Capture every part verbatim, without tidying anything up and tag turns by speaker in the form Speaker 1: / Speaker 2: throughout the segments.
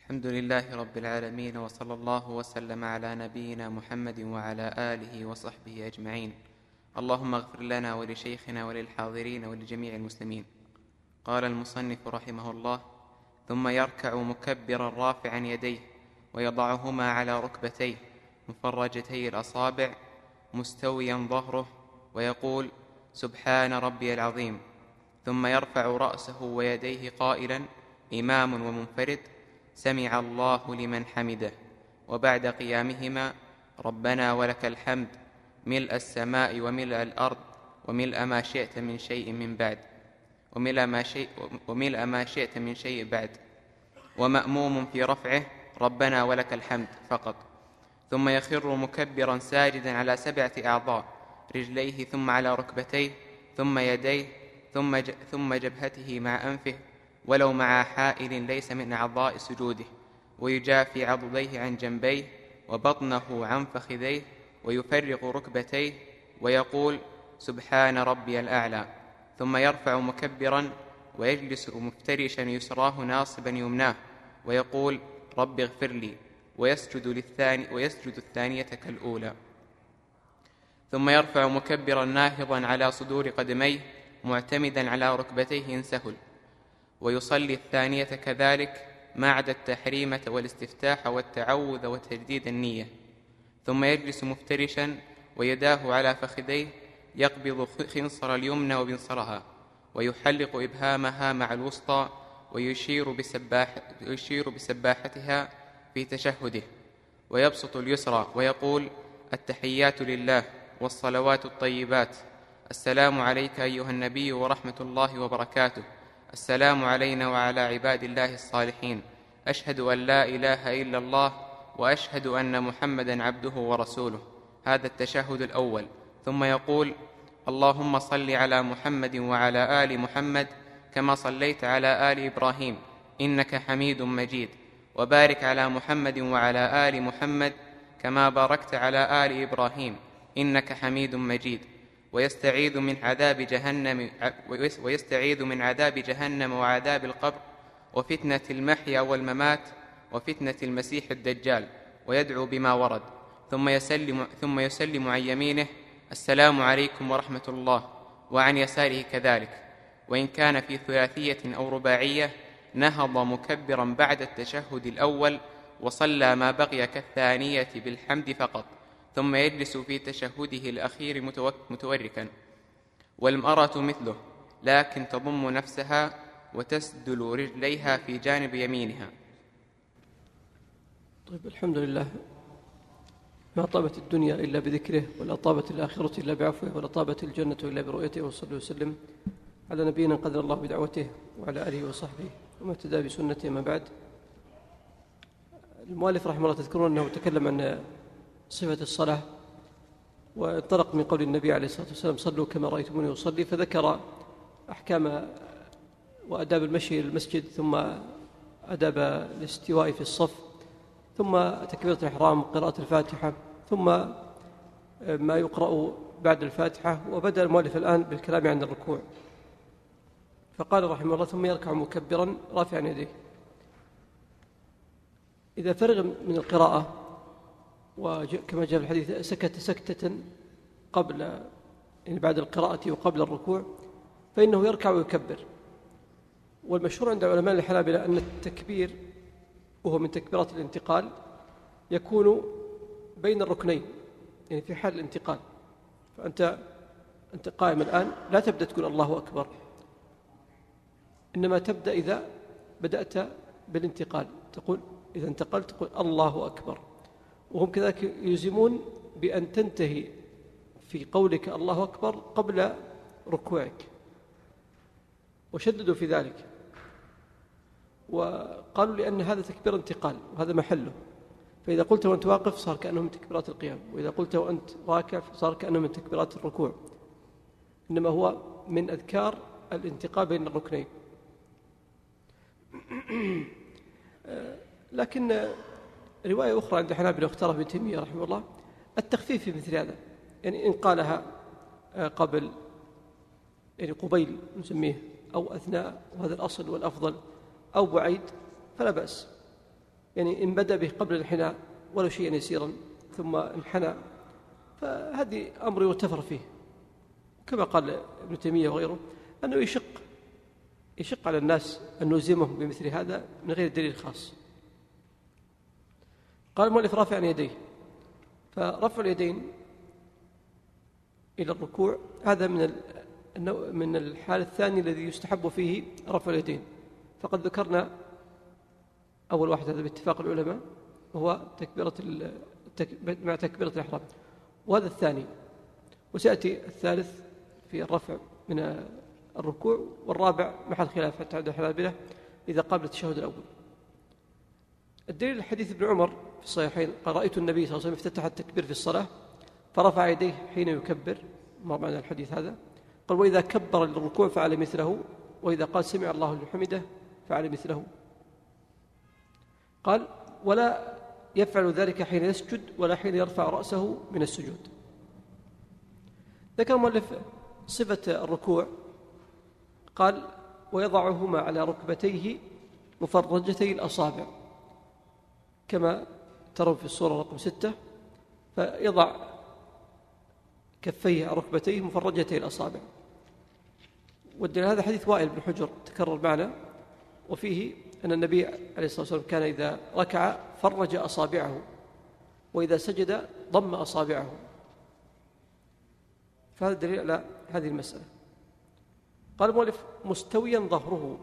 Speaker 1: الحمد لله رب العالمين، وصلى الله وسلم على نبينا محمد وعلى آله وصحبه أجمعين. اللهم اغفر لنا ولشيخنا وللحاضرين ولجميع المسلمين. قال المصنف رحمه الله: ثم يركع مكبرا رافعا يديه ويضعهما على ركبتيه مفرجتي الأصابع مستويا ظهره ويقول: سبحان ربي العظيم. ثم يرفع رأسه ويديه قائلا: إمام ومنفرد: سمع الله لمن حمده. وبعد قيامهما: ربنا ولك الحمد ملء السماء وملء الأرض وملء ما شئت من شيء من بعد وملء ما شئت, وملء ما شئت من شيء بعد. ومأموم في رفعه: ربنا ولك الحمد فقط. ثم يخر مكبرا ساجدا على سبعة أعضاء: رجليه ثم على ركبتيه ثم يديه ثم, ثم جبهته مع أنفه ولو مع حائل ليس من أعضاء سجوده، ويجافي عضديه عن جنبيه وبطنه عن فخذيه ويفرق ركبتيه ويقول: سبحان ربي الأعلى. ثم يرفع مكبرا ويجلس مفترشا يسراه ناصبا يمناه ويقول: رب اغفر لي، ويسجد, للثاني ويسجد الثانية كالأولى. ثم يرفع مكبرا ناهضا على صدور قدميه معتمدا على ركبتيه إن سهل، ويصلي الثانية كذلك ما عدا التحريمة والاستفتاح والتعوذ وتجديد النية. ثم يجلس مفترشا ويداه على فخذيه يقبض خنصر اليمنى وبنصرها ويحلق إبهامها مع الوسطى ويشير, بسباح ويشير بسباحتها في تشهده، ويبسط اليسرى ويقول: التحيات لله والصلوات الطيبات، السلام عليك أيها النبي ورحمة الله وبركاته، السلام علينا وعلى عباد الله الصالحين، أشهد أن لا إله إلا الله وأشهد أن محمدا عبده ورسوله. هذا التشهد الأول. ثم يقول: اللهم صل على محمد وعلى آل محمد كما صليت على آل إبراهيم إنك حميد مجيد، وبارك على محمد وعلى آل محمد كما باركت على آل إبراهيم إنك حميد مجيد. ويستعيذ من عذاب جهنم ويستعيذ من عذاب جهنم وعذاب القبر وفتنة المحيا والممات وفتنة المسيح الدجال، ويدعو بما ورد. ثم يسلم, ثم يسلم عن يمينه: السلام عليكم ورحمة الله، وعن يساره كذلك. وإن كان في ثلاثية أو رباعية نهض مكبرا بعد التشهد الأول وصلى ما بقي كالثانية بالحمد فقط، ثم يجلس في تشهده الأخير متوركا. والمرأة مثله، لكن تضم نفسها وتسدل رجليها في جانب يمينها.
Speaker 2: طيب، الحمد لله. ما طابت الدنيا إلا بذكره، ولا طابت الآخرة إلا بعفوه، ولا طابت الجنة إلا برؤيته. وصلى وسلم على نبينا قدر الله بدعوته وعلى آله وصحبه وما اهتدى بسنته. ما بعد، المؤلف رحمه الله تذكرون أنه تكلم عن صفة الصلاة، وانطلق من قول النبي عليه الصلاة والسلام: صلوا كما رأيتموني أصلي، فذكر أحكام وأداب المشي إلى المسجد، ثم أداب الاستواء في الصف، ثم تكبيرة الإحرام، قراءة الفاتحة، ثم ما يقرأ بعد الفاتحة. وبدأ المؤلف الآن بالكلام عن الركوع، فقال رحمه الله: ثم يركع مكبرا رافعا يديه. إذا فرغ من القراءة وكما جاء في الحديث سكت سكتة قبل، يعني بعد القراءة وقبل الركوع، فإنه يركع ويكبر. والمشهور عند علماء الحنابلة أن التكبير، وهو من تكبيرات الانتقال، يكون بين الركنين، يعني في حال الانتقال. فأنت أنت قائم الآن، لا تبدأ تقول الله أكبر، إنما تبدأ إذا بدأت بالانتقال، تقول إذا انتقلت تقول الله أكبر. وهم كذلك يلزمون بأن تنتهي في قولك الله أكبر قبل ركوعك، وشددوا في ذلك، وقالوا لأن هذا تكبير انتقال وهذا محله. فإذا قلت وأنت واقف صار كأنه من تكبيرات القيام، وإذا قلت وأنت راكع صار كأنه من تكبيرات الركوع، إنما هو من أذكار الانتقال بين الركنين. لكن رواية أخرى عند حنابلة اختارها ابن تيمية رحمه الله التخفيف في مثل هذا، يعني إن قالها قبل، يعني قبيل نسميه، أو أثناء، وهذا الأصل والأفضل، أو بعيد، فلا بأس. يعني إن بدأ به قبل الانحناء ولو شيئا يسيرا ثم انحنى فهذه أمر يغتفر فيه، كما قال ابن تيمية وغيره أنه يشق يشق على الناس أن نلزمهم بمثل هذا من غير دليل خاص. قال المؤلف رافع يديه، فرفع اليدين إلى الركوع هذا من من الحال الثاني الذي يستحب فيه رفع اليدين، فقد ذكرنا أول واحد هذا باتفاق العلماء هو تكبيرة مع تكبيرة الإحرام، وهذا الثاني، وسيأتي الثالث في الرفع من الركوع، والرابع محل خلاف حتى عند الحنابلة إذا قابل التشهد الأول. الدليل الحديث ابن عمر في الصحيحين قال رأيت النبي صلى الله عليه وسلم افتتح التكبير في الصلاة فرفع يديه حين يكبر، ما معنى الحديث هذا؟ قال وإذا كبر للركوع فعل مثله، وإذا قال سمع الله لمن حمده فعل مثله. قال ولا يفعل ذلك حين يسجد ولا حين يرفع رأسه من السجود. ذكر المؤلف صفة الركوع قال ويضعهما على ركبتيه مفرجتي الأصابع كما ترون في الصورة رقم ستة، فيضع كفيه على ركبتيه مفرجتي الأصابع. والدليل هذا حديث وائل بن حجر تكرر معنا، وفيه أن النبي عليه الصلاة والسلام كان إذا ركع فرج أصابعه وإذا سجد ضم أصابعه، فهذا دليل على هذه المسألة. قال المؤلف مستويا ظهره،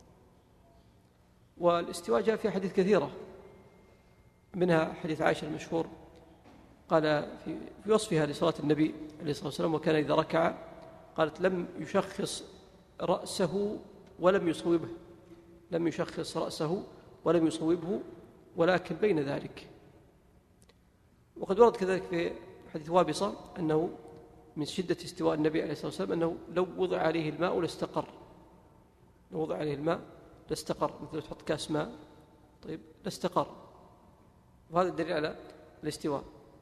Speaker 2: والاستواء جاء في حديث كثيرة، منها حديث عائشة المشهور قال في, في وصفها لصلاة النبي عليه الصلاة والسلام وكان إذا ركع قالت لم يشخص رأسه ولم يصوبه، لم يشخص رأسه ولم يصوبه ولكن بين ذلك. وقد ورد كذلك في حديث وابصة أنه من شدة استواء النبي عليه الصلاة والسلام أنه لو وضع عليه الماء لاستقر، لو وضع عليه الماء لاستقر، مثل تحط كاس ماء طيب لاستقر، وهذا الدليل على الاستواء.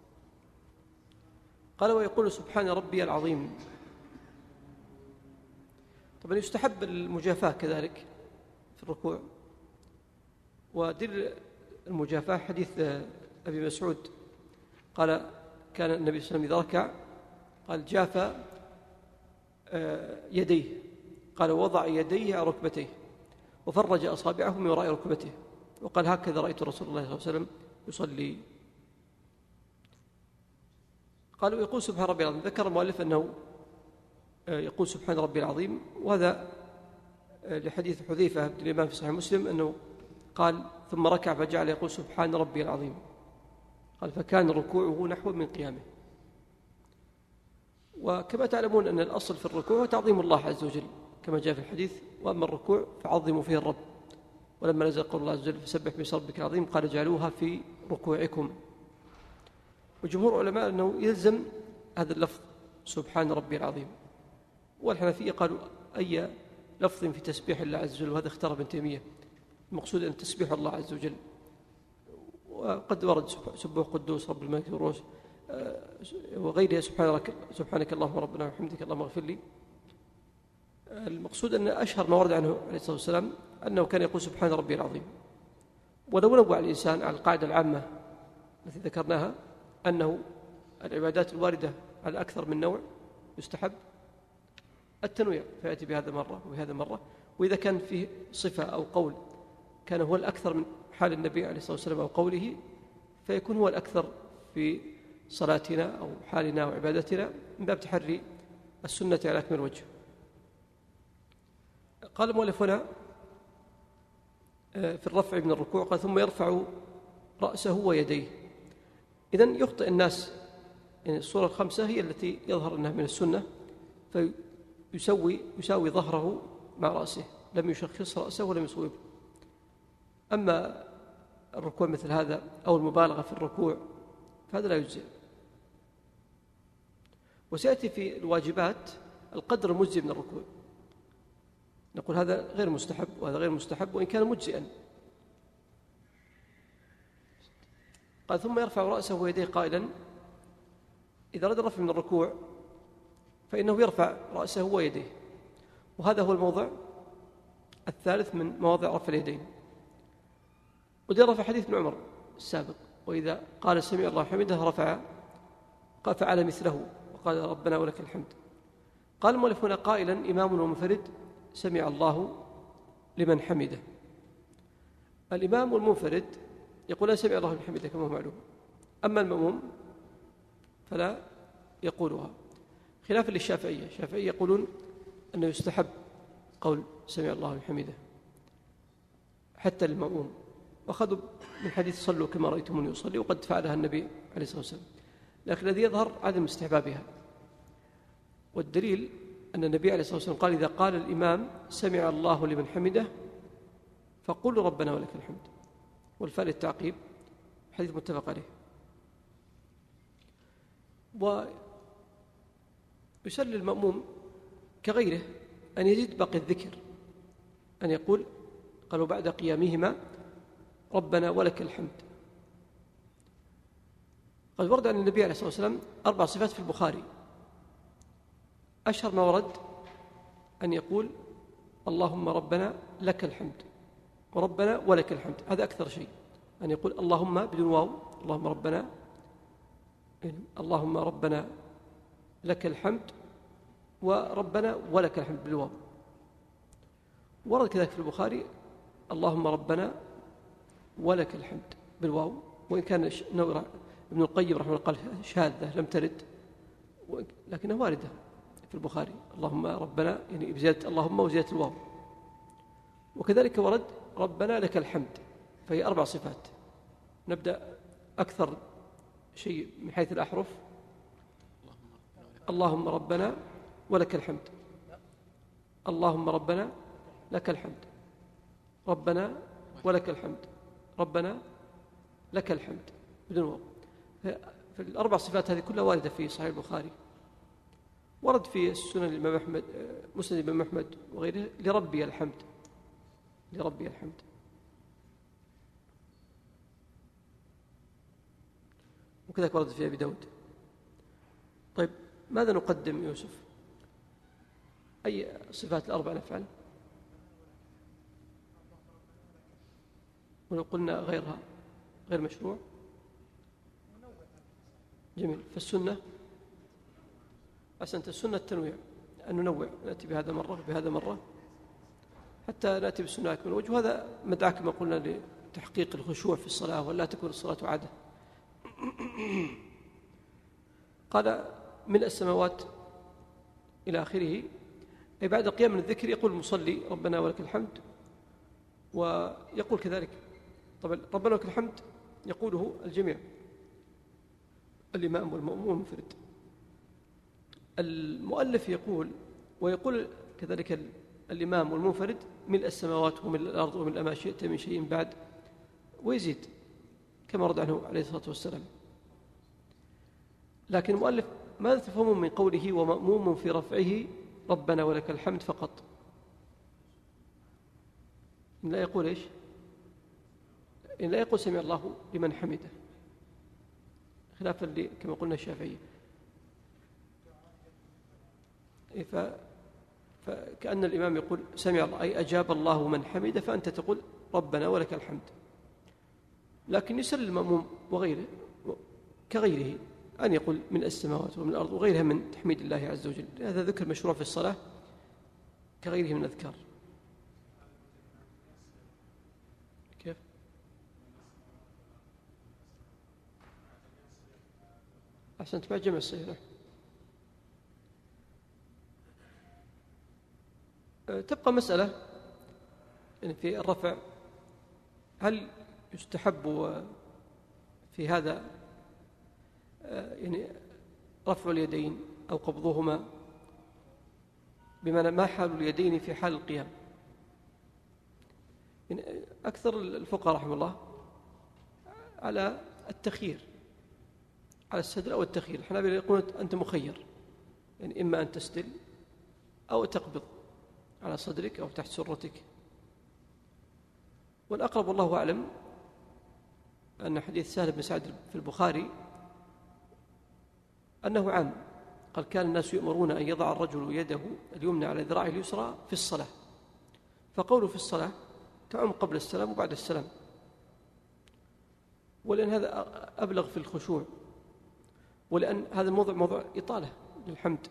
Speaker 2: قال ويقول سبحان ربي العظيم. طبعا يستحب المجافاة كذلك في الركوع، ودليل المجافاة حديث أبي مسعود قال كان النبي صلى الله عليه وسلم إذا ركع قال جاف يديه، قال وضع يديه على ركبتيه وفرج أصابعه من وراء ركبته، وقال هكذا رأيت رسول الله صلى الله عليه وسلم يصلي. قالوا يقول سبحان ربي العظيم. ذكر المؤلف أنه يقول سبحان ربي العظيم، وهذا لحديث حذيفة بن اليمان في صحيح مسلم أنه قال ثم ركع فجعل يقول سبحان ربي العظيم، قال فكان ركوعه نحو من قيامه. وكما تعلمون أن الأصل في الركوع هو تعظيم الله عز وجل كما جاء في الحديث وأما الركوع فعظموا فيه الرب، ولما نزل قول الله عز وجل فسبح باسم ربك العظيم قال اجعلوها في ركوعكم. وجمهور علماء أنه يلزم هذا اللفظ سبحان ربي العظيم، والحنفية قالوا أي لفظ في تسبيح الله عز وجل، وهذا اختار ابن تيمية، المقصود أن تسبيح الله عز وجل. وقد ورد سبوح قدوس رب الملك والروح وغيرها سبحانك سبحانك اللهم ربنا وبحمدك اللهم اغفر لي. المقصود أن أشهر ما ورد عنه عليه الصلاة والسلام أنه كان يقول سبحان ربي العظيم. ولو نوع الإنسان على القاعدة العامة التي ذكرناها أنه العبادات الواردة على أكثر من نوع يستحب التنويع، فيأتي بهذا مرة وبهذا مرة، وإذا كان فيه صفة أو قول كان هو الأكثر من حال النبي عليه الصلاة والسلام أو قوله فيكون هو الأكثر في صلاتنا أو حالنا وعبادتنا من باب تحري السنة على أكمل وجه. قال المؤلف هنا في الرفع من الركوع قال ثم يرفع رأسه ويديه. إذن يخطئ الناس، يعني الصورة الخمسة هي التي يظهر أنها من السنة، فيسوي يساوي ظهره مع رأسه، لم يشخص رأسه ولم يصوبه. أما الركوع مثل هذا أو المبالغة في الركوع فهذا لا يجزئ. وسيأتي في الواجبات القدر المجزي من الركوع، نقول هذا غير مستحب وهذا غير مستحب وإن كان مجزئا. قال ثم يرفع رأسه ويديه قائلا. إذا أراد الرفع من الركوع فإنه يرفع رأسه ويديه، وهذا هو الموضع الثالث من مواضع رفع اليدين. وده رفع حديث ابن عمر السابق، وإذا قال سمع الله حمده رفع فعل مثله وقال ربنا ولك الحمد. قال المؤلف هنا قائلا إمام ومنفرد سمع الله لمن حمده. الإمام والمنفرد يقول سمع الله لمن حمده كما هو معلوم، أما المأموم فلا يقولها، خلافا للشافعية. الشافعية يقولون أنه يستحب قول سمع الله لمن حمده حتى للمأموم، وأخذوا من حديث صلوا كما رأيتموني يصلي، وقد فعلها النبي عليه الصلاة والسلام، لكن الذي يظهر عدم استحبابها. والدليل أن النبي عليه الصلاة والسلام قال إذا قال الإمام سمع الله لمن حمده فقولوا ربنا ولك الحمد، والفاء للتعقيب، حديث متفق عليه. ويسل المأموم كغيره أن يزيد باقي الذكر، أن يقول قالوا بعد قيامهما ربنا ولك الحمد. قد ورد عن النبي عليه الصلاة والسلام أربع صفات في البخاري، أشهر ما ورد أن يقول اللهم ربنا لك الحمد وربنا ولك الحمد، هذا أكثر شيء، أن يقول اللهم بدون واو، اللهم ربنا اللهم ربنا لك الحمد وربنا ولك الحمد بالواو. ورد كذلك في البخاري اللهم ربنا ولك الحمد بالواو، وإن كان ابن القيم رحمه الله قال شاذة لم ترد، لكنها واردة في البخاري اللهم ربنا يعني بزيادة اللهم وزيادة الواو. وكذلك ورد ربنا لك الحمد، فهي أربع صفات. نبدأ أكثر شيء من حيث الأحرف اللهم ربنا ولك الحمد، اللهم ربنا لك الحمد، ربنا ولك الحمد، ربنا لك الحمد بدون واو. في الأربع صفات هذه كلها واردة في صحيح البخاري. ورد في السنن الإمام أحمد مسند الإمام أحمد وغيره لربي الحمد، لربي الحمد. وكذلك ورد في أبي داود. طيب ماذا نقدم يوسف؟ أي صفات الأربع نفعل؟ ولو قلنا غيرها غير مشروع؟ جميل. فالسنة أحسنت، السنة التنويع، أن ننوع، نأتي بهذا مرة بهذا مرة حتى نأتي بالسنة أكمل وجه. وهذا مدعاة كما قلنا لتحقيق الخشوع في الصلاة ولا تكون الصلاة عادة. قال ملء السماوات إلى آخره، أي بعد قيام من الذكر يقول المصلي ربنا ولك الحمد، ويقول كذلك طبعا ربنا ولك الحمد يقوله الجميع، الإمام والمأموم والمنفرد. المؤلف يقول ويقول كذلك الإمام والمنفرد ملء السماوات وملء الأرض وملء ما شئت من شيء بعد، ويزيد كما رد عنه عليه الصلاة والسلام. لكن المؤلف ماذا تفهمون من قوله ومأموم في رفعه ربنا ولك الحمد فقط؟ إن لا يقول إيش؟ إن لا يقول سمع الله لمن حمده، خلافا كما قلنا الشافعية. ف... فكأن الإمام يقول سمع الله أي أجاب الله من حمده، فأنت تقول ربنا ولك الحمد. لكن يسل المأموم وغيره كغيره أن يقول من السماوات ومن الأرض وغيرها من تحميد الله عز وجل. هذا ذكر مشروع في الصلاة كغيره من الأذكار. كيف؟ أحسنت، مع جمع الصيغة. تبقى مسألة يعني في الرفع، هل يستحب في هذا يعني رفع اليدين أو قبضهما، بمعنى ما حال اليدين في حال القيام؟ يعني أكثر الفقهاء رحمه الله على التخيير، على السدل أو التخيير. الحنابلة يقولون أنت مخير، يعني إما أن تسدل أو تقبض على صدرك أو تحت سرتك. والأقرب والله أعلم أن حديث سهل بن سعد في البخاري أنه عام، قال كان الناس يؤمرون أن يضع الرجل يده اليمنى على ذراعه اليسرى في الصلاة، فقوله في الصلاة تعم قبل السلام وبعد السلام، ولأن هذا أبلغ في الخشوع، ولأن هذا الموضوع موضوع إطالة للحمد.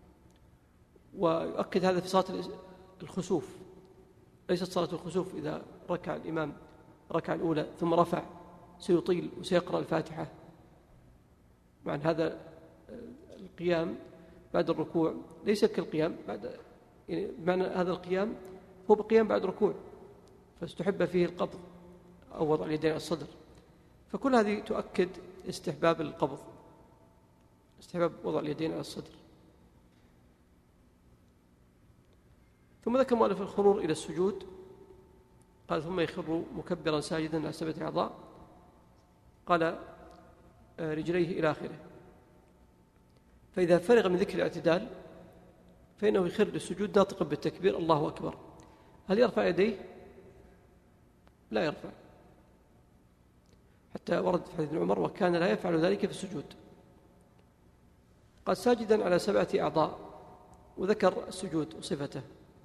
Speaker 2: ويؤكد هذا في صلاة الخسوف، ليست صلاة الخسوف إذا ركع الإمام ركع الأولى ثم رفع سيطيل وسيقرأ الفاتحة، مع هذا القيام بعد الركوع ليس كالقيام بعد، يعني معنى هذا القيام هو بقيام بعد ركوع، فاستحب فيه القبض أو وضع اليدين على الصدر. فكل هذه تؤكد استحباب القبض، استحباب وضع اليدين على الصدر. ثم ذكر مؤلف الخرور إلى السجود، قال ثم يخر مكبرا ساجدا على سبعة أعضاء، قال رجليه إلى آخره. فإذا فرغ من ذكر الاعتدال فإنه يخر للسجود ناطقا بالتكبير الله أكبر. هل يرفع يديه؟ لا يرفع، حتى ورد في حديث عمر وكان لا يفعل ذلك في السجود. قال ساجدا على سبعة أعضاء، وذكر السجود وصفته.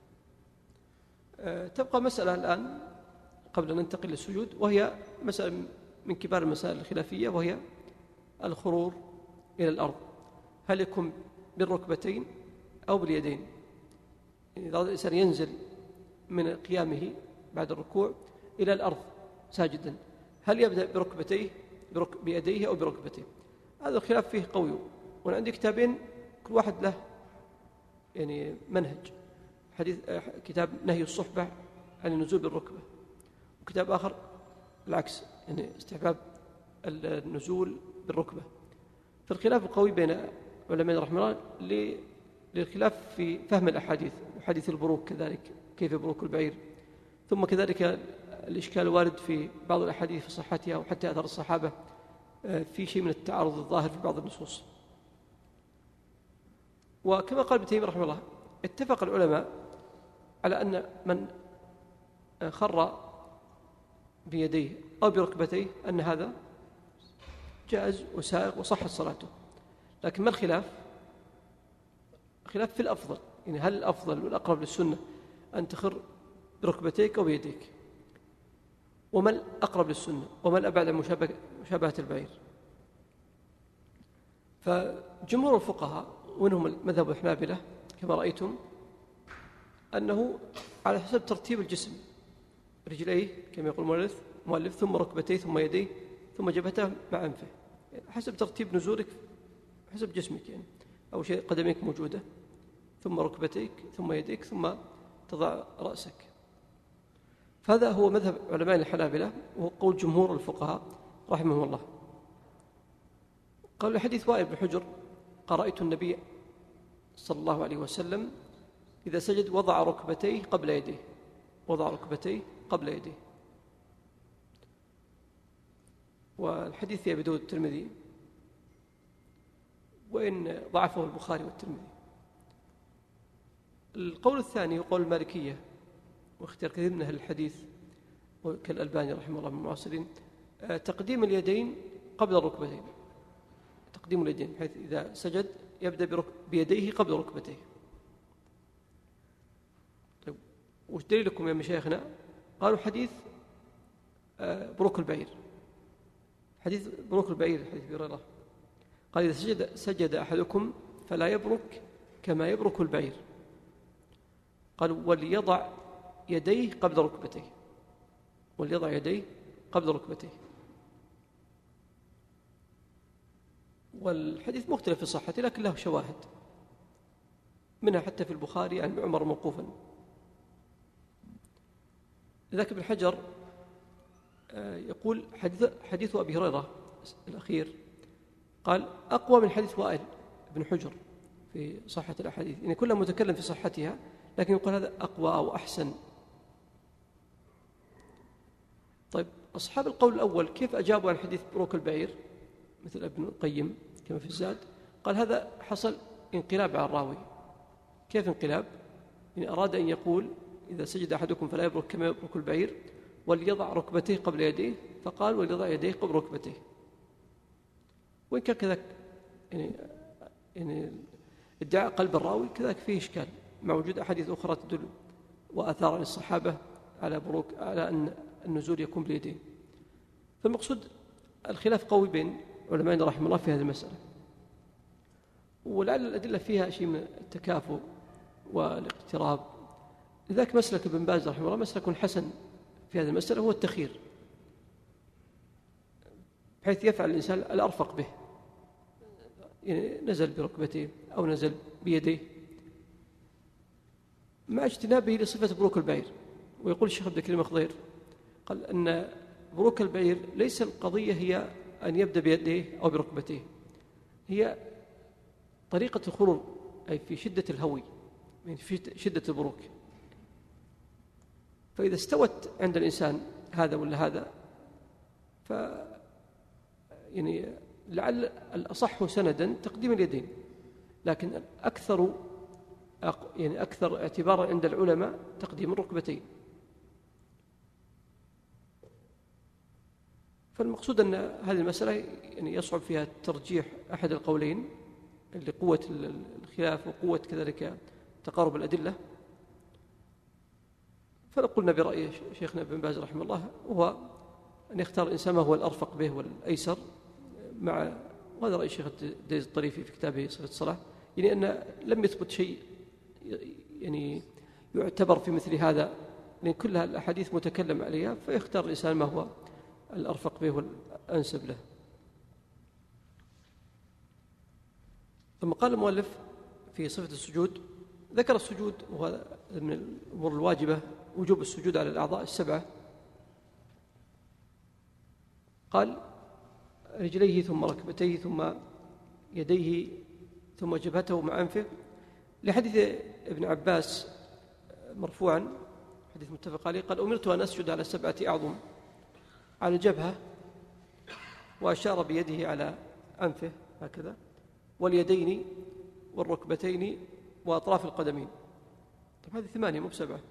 Speaker 2: أه تبقى مسألة الآن قبل أن ننتقل للسجود، وهي مسألة من كبار المسائل الخلافية، وهي الخرور إلى الأرض، هل يكون بالركبتين أو باليدين؟ يعني إذا الإنسان ينزل من قيامه بعد الركوع إلى الأرض ساجدا، هل يبدأ بركبتيه برك... بيديه أو بركبتيه؟ هذا الخلاف فيه قوي. وأنا عندي كتابين كل واحد له يعني منهج. حديث كتاب نهي الصحبة عن النزول بالركبة، وكتاب آخر العكس، يعني استحباب النزول بالركبة. فالخلاف القوي بين علماء رحمه الله للخلاف في فهم الأحاديث، وحديث البروك كذلك كيف بروك البعير، ثم كذلك الإشكال الوارد في بعض الأحاديث في صحتها وحتى أثر الصحابة في شيء من التعارض الظاهر في بعض النصوص. وكما قال ابن تيمية رحمه الله اتفق العلماء على أن من خر بيديه أو بركبتيه أن هذا جائز وسائغ وصحت صلاته. لكن ما الخلاف؟ خلاف في الأفضل، يعني هل الأفضل والأقرب للسنة أن تخر بركبتيك أو بيديك؟ وما الأقرب للسنة؟ وما الأبعد عن مشابهة البعير؟ فجمهور الفقهاء ومنهم مذهب الحنابلة كما رأيتم أنه على حسب ترتيب الجسم، رجليه كما يقول المؤلف مؤلف ثم ركبتيه ثم يديه ثم جبهته مع أنفه، يعني حسب ترتيب نزولك حسب جسمك، يعني أول شيء قدميك موجودة ثم ركبتيك ثم يديك ثم تضع رأسك. فهذا هو مذهب علماء الحنابلة وهو قول جمهور الفقهاء رحمهم الله. قال الحديث وائل بن حجر قال رأيت النبي صلى الله عليه وسلم إذا سجد وضع ركبتيه قبل يديه، وضع ركبتيه قبل يديه. والحديث في أبي داود الترمذي، وإن ضعفه البخاري والترمذي. القول الثاني هو قول المالكية، واختيار كثير من أهل الحديث كالألباني رحمه الله من المعاصرين، تقديم اليدين قبل الركبتين، تقديم اليدين بحيث إذا سجد يبدأ بيديه قبل ركبتيه. طيب وش دليلكم يا مشايخنا؟ قالوا حديث بروك البعير، حديث بروك البعير حديث أبي هريرة قال إذا سجد, سجد أحدكم فلا يبرك كما يبرك البعير، قال وليضع يديه قبل ركبتيه، وليضع يديه قبل ركبتيه. والحديث مختلف في صحته لكن له شواهد، منها حتى في البخاري عن عمر موقوفا. لذلك ابن حجر يقول حديث, حديث أبي هريرة الأخير قال أقوى من حديث وائل بن حجر في صحة الأحاديث، يعني كلها متكلم في صحتها لكن يقول هذا أقوى أو أحسن. طيب أصحاب القول الأول كيف أجابوا عن حديث بروك البعير مثل ابن القيم كما في الزاد؟ قال هذا حصل انقلاب على الراوي. كيف انقلاب؟ يعني أراد أن يقول إذا سجد أحدكم فلا يبرك كما يبرك البعير وليضع ركبتيه قبل يديه، فقال وليضع يديه قبل ركبتيه. وإن كان كذلك يعني, يعني ادعاء قلب الراوي كذلك فيه إشكال مع وجود أحاديث أخرى تدل وآثار عن الصحابة على بروك على أن النزول يكون باليدين. فالمقصود الخلاف قوي بين علمائنا رحمه الله في هذه المسألة، ولعل الأدلة فيها شيء من التكافؤ والاقتراب. لذلك مسلك ابن باز رحمه الله مسلك حسن في هذه المسألة هو التخيير، بحيث يفعل الإنسان الأرفق به، يعني نزل بركبتيه أو نزل بيديه مع اجتنابه لصفة بروك البعير. ويقول الشيخ عبد الكريم الخضير قال أن بروك البعير ليس القضية هي أن يبدأ بيديه أو بركبتيه، هي طريقة الخروج، أي في شدة الهوي، يعني في شدة البروك. فإذا استوت عند الإنسان هذا ولا هذا، ف يعني لعل الأصح سندا تقديم اليدين، لكن الأكثر يعني أكثر اعتبارا عند العلماء تقديم الركبتين. فالمقصود أن هذه المسألة يعني يصعب فيها ترجيح أحد القولين لقوة الخلاف وقوة كذلك تقارب الأدلة. فنقولنا برأي شيخنا ابن باز رحمه الله هو أن يختار الإنسان ما هو الأرفق به والأيسر، مع وهذا رأي الشيخ الديز الطريفي في كتابه صفة الصلاة، يعني أن لم يثبت شيء يعني يعتبر في مثل هذا، لأن كلها الأحاديث متكلم عليها، فيختار الإنسان ما هو الأرفق به والأنسب له. ثم قال المؤلف في صفة السجود، ذكر السجود وهذا من الأمور الواجبة وجوب السجود على الأعضاء السبعة. قال رجليه ثم ركبتيه ثم يديه ثم جبهته مع أنفه، لحديث ابن عباس مرفوعا حديث متفق عليه قال أمرت أن أسجد على سبعة أعظم، على الجبهة وأشار بيده على أنفه هكذا، واليدين والركبتين وأطراف القدمين. طيب هذه ثمانية مو بسبعة.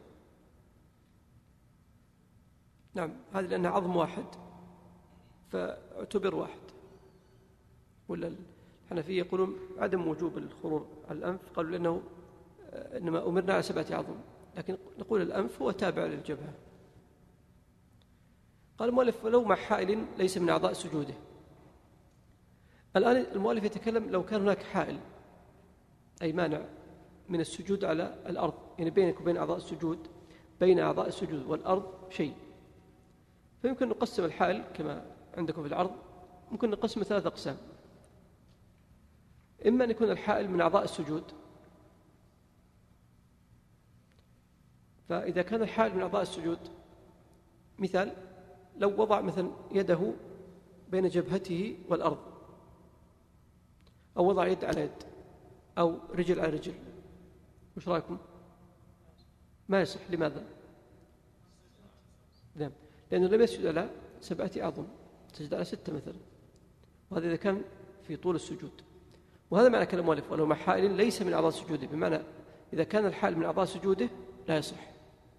Speaker 2: نعم هذه لأنها عظم واحد فاعتبر واحد. ولا الحنفية يقولون عدم وجوب الخروج على الأنف، قالوا لأنه إنما أمرنا على سبعة أعظم، لكن نقول الأنف هو تابع للجبهة. قال المؤلف ولو مع حائل ليس من أعضاء سجوده. الآن المؤلف يتكلم لو كان هناك حائل، أي مانع من السجود على الأرض، يعني بينك وبين أعضاء السجود، بين أعضاء السجود والأرض شيء، فيمكن نقسم الحائل كما عندكم في العرض، ممكن نقسم ثلاث أقسام. إما أن يكون الحائل من أعضاء السجود، فإذا كان الحائل من أعضاء السجود، مثال لو وضع مثلا يده بين جبهته والأرض، أو وضع يد على يد، أو رجل على رجل، وش رأيكم؟ ما يصح. لماذا؟ نعم لأنه لم يسجد على سبعة أعظم، سجد على ستة مثلا، وهذا إذا كان في طول السجود. وهذا معنى كلام المؤلف ولو مع حائل ليس من أعضاء سجوده، بمعنى إذا كان الحائل من أعضاء سجوده لا يصح.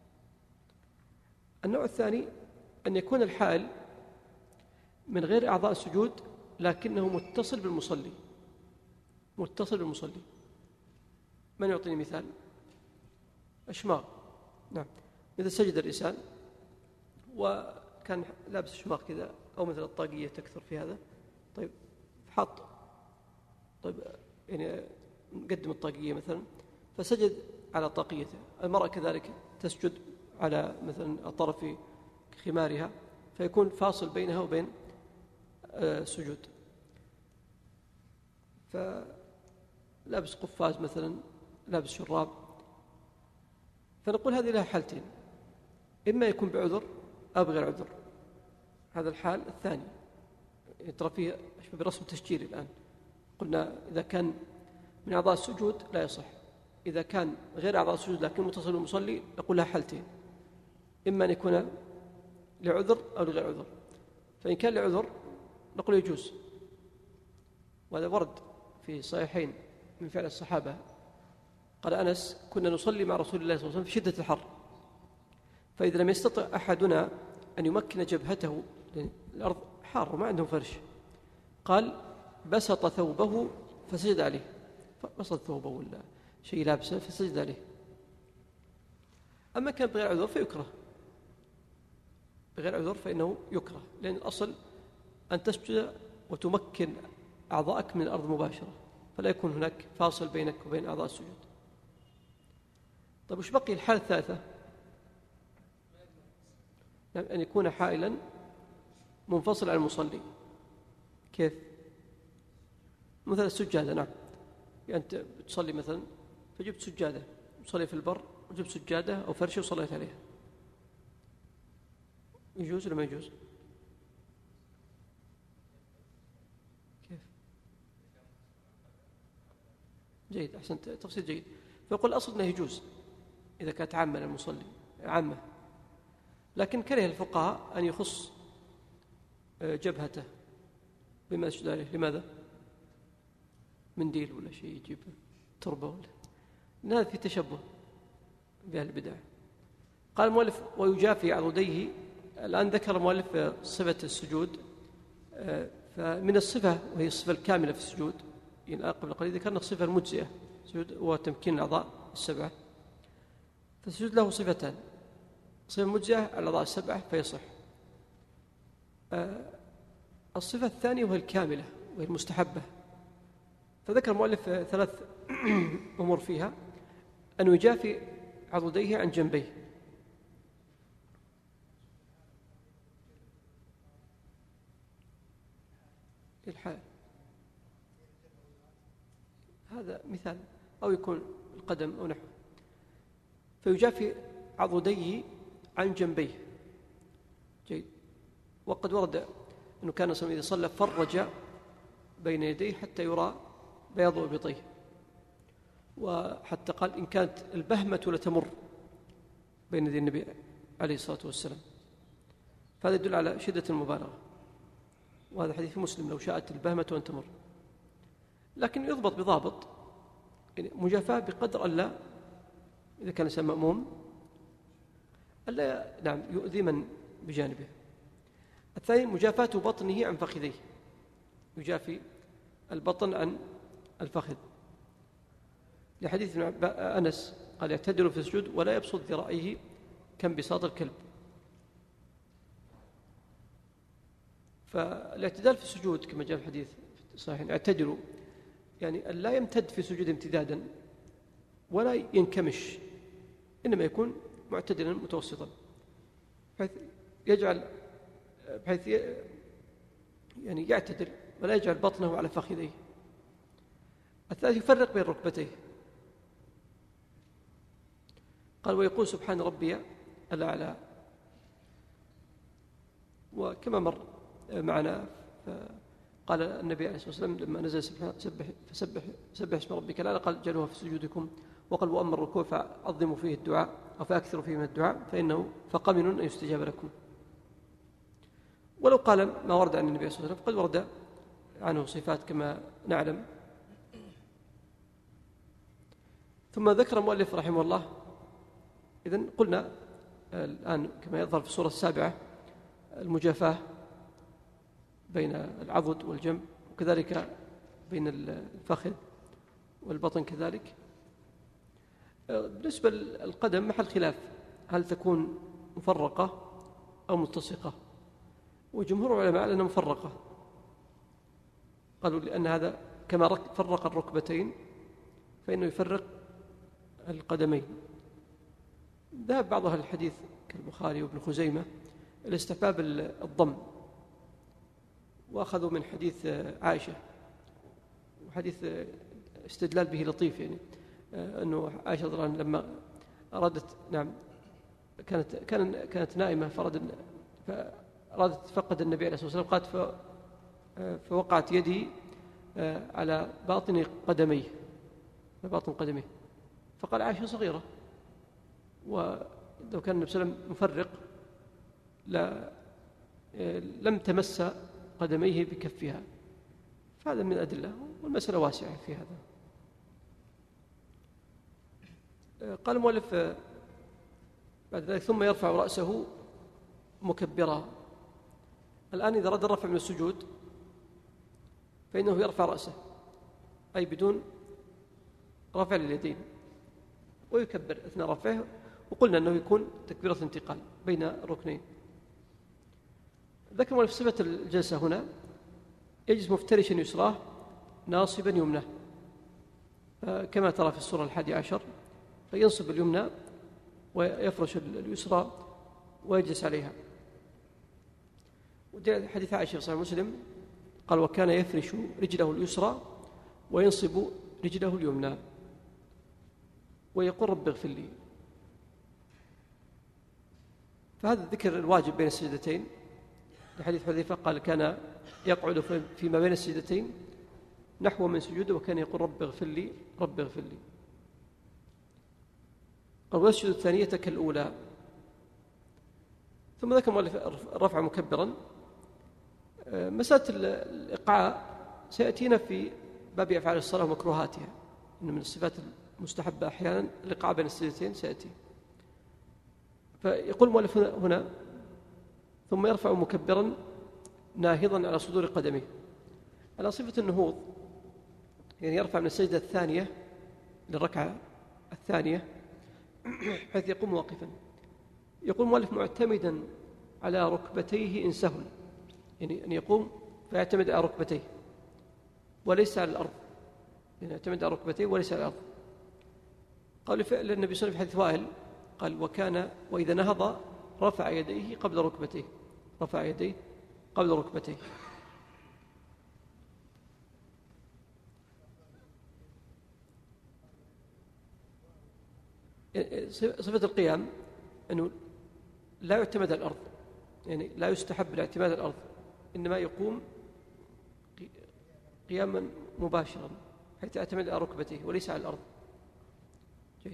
Speaker 2: النوع الثاني أن يكون الحائل من غير أعضاء السجود لكنه متصل بالمصلي، متصل بالمصلي. من يعطيني مثال؟ أشماغ. نعم إذا سجد الإنسان وكان لابس شماغ كذا، أو مثل الطاقية تكثر في هذا، طيب حط طيب يعني قدم الطاقية مثلا فسجد على طاقيته. المرأة كذلك تسجد على مثلا طرف خمارها، فيكون فاصل بينها وبين السجود. فلابس قفاز مثلا، لابس شراب، فنقول هذه لها حالتين، إما يكون بعذر أو بغير عذر. هذا الحال الثاني ترى فيه أشبه برسم تشجيري. الآن قلنا إذا كان من أعضاء السجود لا يصح، إذا كان غير أعضاء السجود لكن متصل بالمصلي نقول لها حالتين، إما أن يكون لعذر أو لغير عذر. فإن كان لعذر نقول يجوز، وهذا ورد في صحيحين من فعل الصحابة. قال أنس كنا نصلي مع رسول الله صلى الله عليه وسلم في شدة الحر، فإذا لم يستطع أحدنا أن يمكن جبهته، لأن الأرض حار وما عندهم فرش، قال بسط ثوبه فسجد عليه. بسط ثوبه ولا شيء لابسه فسجد عليه. أما كان بغير عذر فيكره، بغير عذر فإنه يكره، لأن الأصل أن تسجد وتمكن أعضائك من الأرض مباشرة، فلا يكون هناك فاصل بينك وبين أعضاء السجود. طيب وش بقي الحالة الثالثة؟ يعني أن يكون حائلا منفصل عن المصلي. كيف؟ مثل السجادة. نعم، يعني أنت بتصلي مثلا فجبت سجادة، تصلي في البر وجبت سجادة أو فرشة وصليت عليها، يجوز ولا ما يجوز؟ كيف؟ جيد، أحسنت، تفصيل جيد. فيقول الأصل أنه يجوز إذا كانت عامة للمصلي، عامة، لكن كره الفقهاء أن يخص جبهته بما يسجد عليه. لماذا؟ منديل ولا شيء يجيب تربة ولا، إن هذا في تشبه بأهل البدع. قال المؤلف ويجافي عضديه. الآن ذكر المؤلف صفة السجود، فمن الصفة وهي الصفة الكاملة في السجود، يعني قبل قليل ذكرنا الصفة المجزئة السجود هو تمكين الأعضاء السبعة، فالسجود له صفتان: صفة مجزئة على الأعضاء السبعة فيصح. الصفة الثانية وهي الكاملة وهي المستحبة، فذكر المؤلف ثلاث أمور فيها: أن يجافي عضديه عن جنبيه، الحال هذا مثال، أو يكون القدم أو نحوه، فيجافي عضديه عن جنبيه. جيد. وقد ورد أنه كان صلى الله عليه وسلم إذا صلى فرج بين يديه حتى يرى بياض إبطيه، وحتى قال إن كانت البهمة لتمر بين يدي النبي عليه الصلاة والسلام، فهذا يدل على شدة المبالغة، وهذا حديث مسلم: لو شاءت البهمة أن تمر. لكن يضبط بضابط، يعني مجافاة بقدر ألا إذا كان الإنسان مأموم ألا نعم يؤذي من بجانبه. الثاني مجافاة بطنه عن فخذيه، يجافي البطن عن الفخذ، لحديث أنس قال يعتدل في السجود ولا يبسط ذراعيه كانبساط الكلب. فالاعتدال في السجود كما جاء في الحديث صحيح: يعتدل يعني أن لا يمتد في سجود امتدادا ولا ينكمش، إنما يكون معتدلا متوسطا، بحيث يجعل بحيث يعني يعتدل ولا يجعل بطنه على فخذيه. الثالث يفرق بين ركبتيه، قال ويقول سبحان ربي الأعلى. وكما مر معنا قال النبي عليه الصلاة والسلام لما نزل سبح فسبح سبح اسم ربك الأعلى قال جعلوها في سجودكم، وقال وأما الركوع فعظموا فيه الدعاء أو فأكثروا فيه من الدعاء فإنه فقمن أن يستجاب لكم. ولو قال ما ورد عن النبي صلى الله عليه وسلم قد ورد عنه صفات كما نعلم. ثم ذكر المؤلف رحمه الله، إذن قلنا الآن كما يظهر في السورة السابعة المجافاة بين العضد والجنب، وكذلك بين الفخذ والبطن كذلك. بالنسبة للقدم محل خلاف، هل تكون مفرقة أو ملتصقة؟ وجمهور العلماء على أنها مفرقة، قالوا لأن هذا كما فرق الركبتين فإنه يفرق القدمين. ذهب بعض أهل الحديث كالبخاري وابن خزيمة إلى استحباب الضم، وأخذوا من حديث عائشة، وحديث استدلال به لطيف، يعني أنه عائشة رضي الله عنها لما أرادت نعم كانت كان كانت نائمة فأرادت فأرادت تفقد النبي عليه الصلاة والسلام، قالت فوقعت يدي على باطن قدميه على باطن قدميه، فقال عائشة صغيرة، ولو كان النبي صلى الله عليه وسلم مفرق لا لم تمس قدميه بكفها، فهذا من الأدلة، والمسألة واسعة في هذا. قال المؤلف بعد ذلك ثم يرفع رأسه مكبرا. الآن إذا أراد الرفع من السجود فإنه يرفع رأسه، أي بدون رفع اليدين، ويكبر أثناء رفعه، وقلنا أنه يكون تكبيرة انتقال بين الركنين. ذكر مؤلف صفة الجلسة هنا: يجلس مفترشا يسراه ناصبا يمناه، كما ترى في السورة الحادية عشر، فينصب اليمنى ويفرش اليسرى ويجلس عليها. وجاء حديث عائشة في صحيح مسلم قال: وكان يفرش رجله اليسرى وينصب رجله اليمنى ويقول: رب اغفر لي. فهذا الذكر الواجب بين السجدتين لحديث حذيفة قال: كان يقعد فيما بين السجدتين نحو من سجوده وكان يقول: رب اغفر لي رب اغفر لي. قال: ويسجد الثانية كالأولى. ثم ذكر مؤلف الرفع مكبرا. مسألة الإيقاع سيأتينا في باب أفعال الصلاة ومكروهاتها، إن من الصفات المستحبة أحيانا الإيقاع بين السجدتين سيأتي. فيقول المؤلف هنا: ثم يرفع مكبرا ناهضا على صدور قدمه. على صفة النهوض يعني يرفع من السجدة الثانية للركعة الثانية حيث يقوم واقفا. يقول المؤلف: معتمدا على ركبتيه إن سهل، يعني أن يقوم فيعتمد على ركبتيه وليس على الأرض، يعني يعتمد على ركبتيه وليس على الأرض. قال فعل النبي صلى الله عليه وسلم في حديث وائل قال: وكان وإذا نهض رفع يديه قبل ركبتيه، رفع يديه قبل ركبتيه. صفة القيام أنه لا يعتمد على الأرض، يعني لا يستحب الاعتماد على الأرض، إنما يقوم قياما مباشرا حيث يعتمد على ركبته وليس على الأرض. جيد.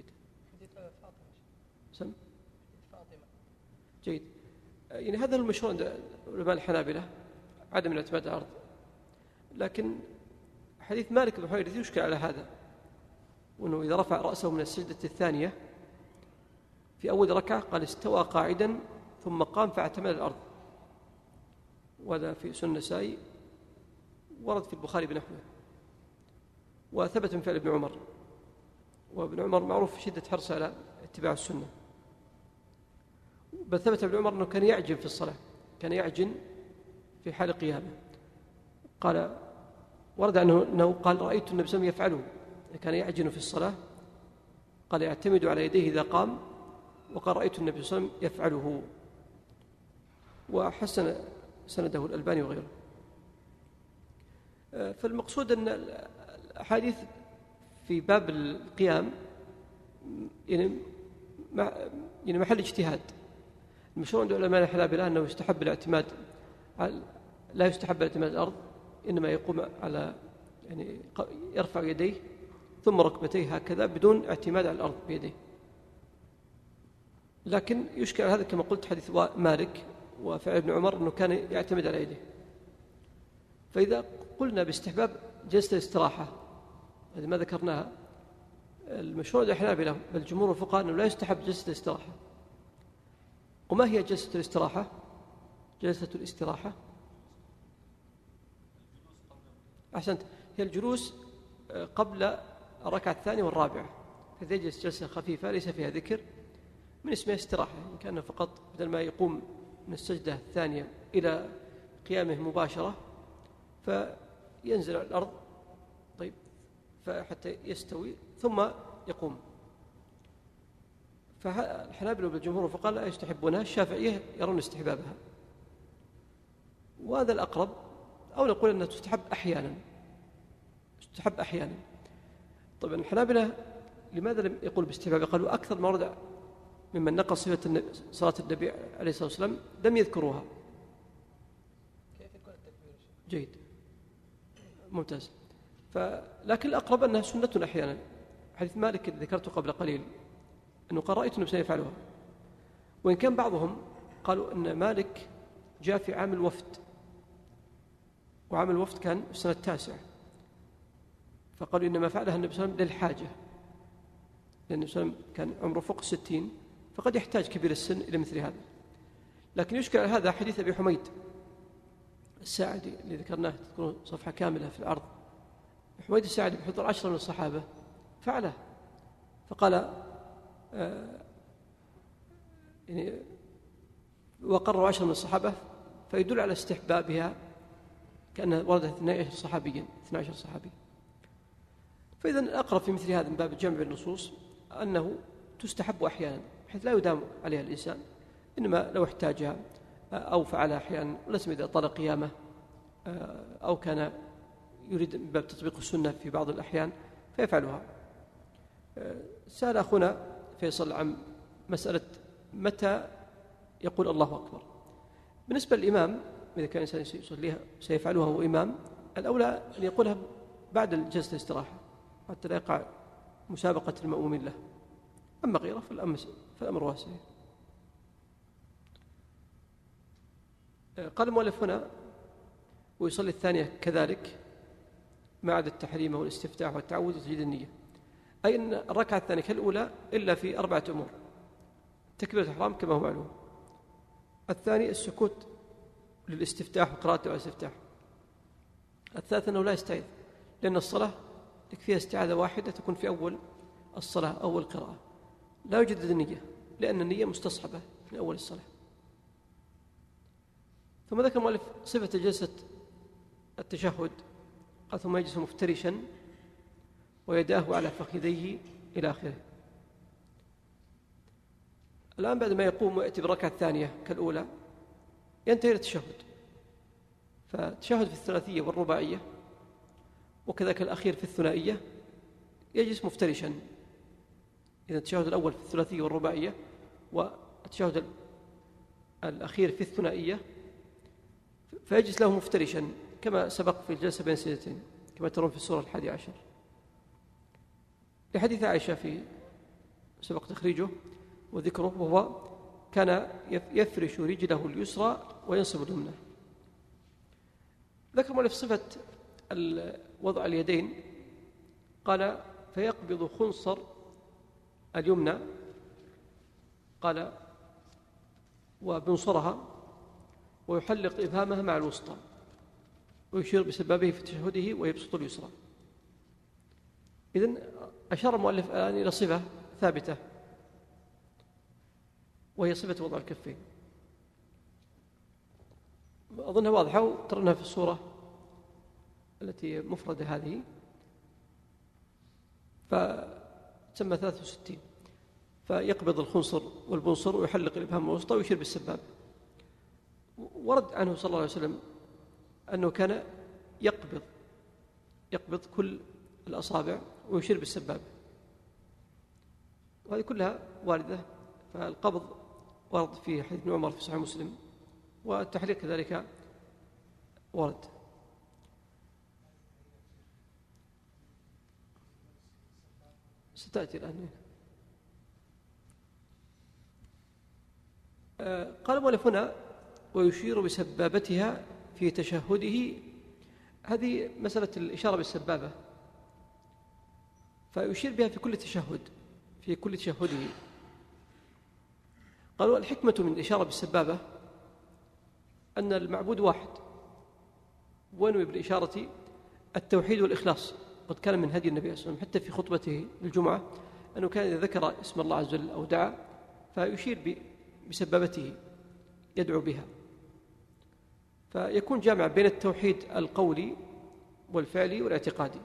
Speaker 2: سم جيد. يعني هذا المشهور عند علماء الحنابلة عدم الاعتماد على الأرض، لكن حديث مالك بن حويرث يشكل على هذا، وأنه إذا رفع رأسه من السجدة الثانية في أول ركعة قال: استوى قاعدا ثم قام فاعتمد الأرض. وهذا في سنن النسائي، ورد في البخاري بنحوه، وثبت من فعل ابن عمر. وابن عمر معروف في شدة حرصه على اتباع السنة، بل ثبت ابن عمر أنه كان يعجن في الصلاة، كان يعجن في حال قيامه. قال ورد عنه أنه قال: رأيت النبي صلى الله عليه وسلم يفعله، كان يعجن في الصلاة، قال: يعتمد على يديه إذا قام، وقال: رأيت النبي صلى الله عليه وسلم يفعله. وحسن سنده الألباني وغيره. فالمقصود أن الأحاديث في باب القيام يعني يعني محل اجتهاد. المشهور عند علماء الحنابلة أنه يستحب الاعتماد على، لا يستحب الاعتماد على الأرض، إنما يقوم على يعني يرفع يديه ثم ركبتيه هكذا بدون اعتماد على الأرض بيديه. لكن يشكل هذا كما قلت حديث مالك وفعل ابن عمر أنه كان يعتمد على يديه. فإذا قلنا باستحباب جلسة الاستراحة، هذه ما ذكرناها، المشهور عند الحنابلة بل جمهور الفقهاء أنه لا يستحب جلسة الاستراحة. وما هي جلسة الاستراحة؟ جلسة الاستراحة أحسنت، هي الجلوس قبل الركعة الثانية والرابعة، فإذا يجلس جلسة خفيفة ليس فيها ذكر من اسمها استراحة، إن كان فقط بدل ما يقوم من السجدة الثانية إلى قيامه مباشرة فينزل على الأرض طيب فحتى يستوي ثم يقوم. فالحنابلة بالجمهور فقال لا يستحبونها، الشافعية يرون استحبابها، وهذا الأقرب، أو نقول أنها تستحب أحيانا، تستحب أحيانا. طبعا الحنابلة لماذا لم يقول باستحباب؟ قالوا أكثر ما ورد ممن نقل صفة صلاة النبي عليه الصلاة والسلام لم يذكروها.
Speaker 3: كيف يكون التكبير؟
Speaker 2: جيد ممتاز. فلكن الأقرب أنها سنة أحيانا. حديث مالك الذي ذكرته قبل قليل أنه قال رأيت النبي يفعلها، وإن كان بعضهم قالوا أن مالك جاء في عام الوفد، وعام الوفد كان في السنة التاسعة، فقالوا إنما فعلها النبي صلى الله عليه وسلم للحاجة، لأن النبي صلى الله عليه وسلم كان عمره فوق الستين، فقد يحتاج كبير السن إلى مثل هذا. لكن يشكل على هذا حديث أبي حميد الساعدي اللي ذكرناه، تذكرون صفحة كاملة في العرض. حميد الساعدي بحضور عشرة من الصحابة فعله، فقال آه يعني وقروا عشرة من الصحابة فيدل على استحبابها كأنها وردت اثني عشر صحابيا اثني عشر صحابي. فإذا الأقرب في مثل هذا من باب الجمع النصوص أنه تستحب أحيانا بحيث لا يدام عليها الإنسان، إنما لو احتاجها أو فعلها أحيانا، ولسم إذا طال قيامه أو كان يريد من باب تطبيق السنة في بعض الأحيان فيفعلها. سأل أخونا فيصل عن مسألة متى يقول الله أكبر. بالنسبة للإمام إذا كان إنسان يصليها سيفعلها هو إمام، الأولى أن يقولها بعد جلسة الاستراحة حتى لا يقع مسابقة المأمومين له. أما غيره فالأمر, فالأمر واسع. قال المؤلف هنا ويصلي الثانية كذلك ما عدا التحريم والاستفتاح والتعوذ وتجديد النية، أي أن الركعة الثانية كالأولى إلا في أربعة أمور: تكبيرة الإحرام كما هو معلوم، الثاني السكوت للاستفتاح وقراءة الاستفتاح، الثالث أنه لا يستعيذ لأن الصلاة تكفيها استعاذة واحدة تكون في أول الصلاة أول قراءة، لا يجدد النية لأن النية مستصحبة من أول الصلاة. ثم ذكر المؤلف صفة جلسة التشهد، قال ثم يجلس مفترشا ويداه على فخذيه إلى آخره. الآن بعد ما يقوم ويأتي بالركعة الثانية كالأولى ينتهي التشهد، فالتشهد في الثلاثية والرباعية وكذلك الأخير في الثنائية يجلس مفترشا. إذا التشهد الأول في الثلاثية والرباعية والتشهد الأخير في الثنائية فيجلس له مفترشا كما سبق في الجلسة بين السجدتين كما ترون في السورة الحادية عشر، لحديث عائشة في سبق تخريجه وذكره، وهو كان يفرش رجله اليسرى وينصب اليمنى. ذكر المؤلف صفة وضع اليدين، قال فيقبض خنصر اليمنى قال وبنصرها ويحلق إبهامها مع الوسطى ويشير بسبابه في تشهده ويبسط اليسرى. إذن أشار المؤلف الآن إلى صفة ثابتة وهي صفة وضع الكفين، أظنها واضحة وترونها في الصورة التي مفردة هذه، فتسمى ثلاثة وستين. فيقبض الخنصر والبنصر ويحلق الإبهام الوسطى ويشير بالسباب. ورد عنه صلى الله عليه وسلم أنه كان يقبض يقبض كل الأصابع ويشير بالسباب، وهذه كلها واردة. فالقبض ورد في حديث ابن عمر في صحيح مسلم، والتحليق كذلك ورد. ستأتي الآن. قال المؤلف هنا ويشير بسبابتها في تشهده، هذه مسألة الإشارة بالسبابة، فيشير بها في كل تشهد في كل تشهده. قالوا الحكمة من الإشارة بالسبابة أن المعبود واحد، ونوي بالإشارة التوحيد والإخلاص. قد كان من هدي النبي صلى الله عليه وسلم حتى في خطبته الجمعة أنه كان إذا ذكر اسم الله عز وجل أو دعا فيشير بسبابته يدعو بها، فيكون جامع بين التوحيد القولي والفعلي والاعتقادي.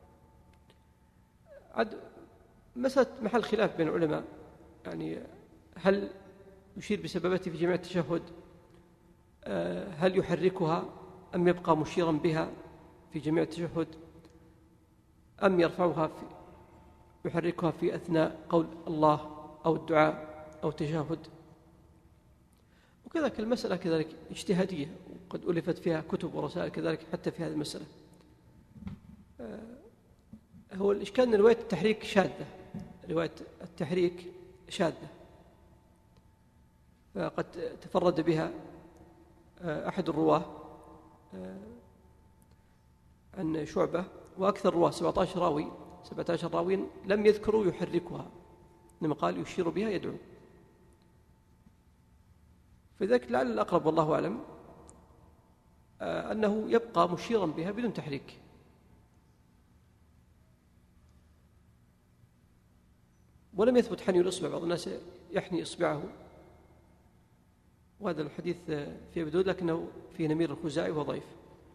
Speaker 2: عد مسألة محل خلاف بين العلماء، يعني هل يشير بسبابته في جميع التشهد، هل يحركها أم يبقى مشيرا بها في جميع التشهد، أم يرفعها في يحركها في أثناء قول الله أو الدعاء أو التشهد. وكذلك المسألة كذلك اجتهادية، وقد ألفت فيها كتب ورسائل كذلك حتى في هذه المسألة. هو الإشكال أن رواية التحريك شاذة، رواية التحريك شاذة، فقد تفرد بها أحد الرواه عن شعبة، وأكثر الرواه سبعة عشر راوي سبعة عشر راوي لم يذكروا يحركها، إنما قال يشير بها يدعو. فذلك لعل الأقرب والله أعلم أنه يبقى مشيرا بها بدون تحريك. ولم يثبت حني الإصبع، بعض الناس يحني إصبعه وهذا الحديث في أبي داود لكنه فيه نمير الخزاعي وهو ضعيف.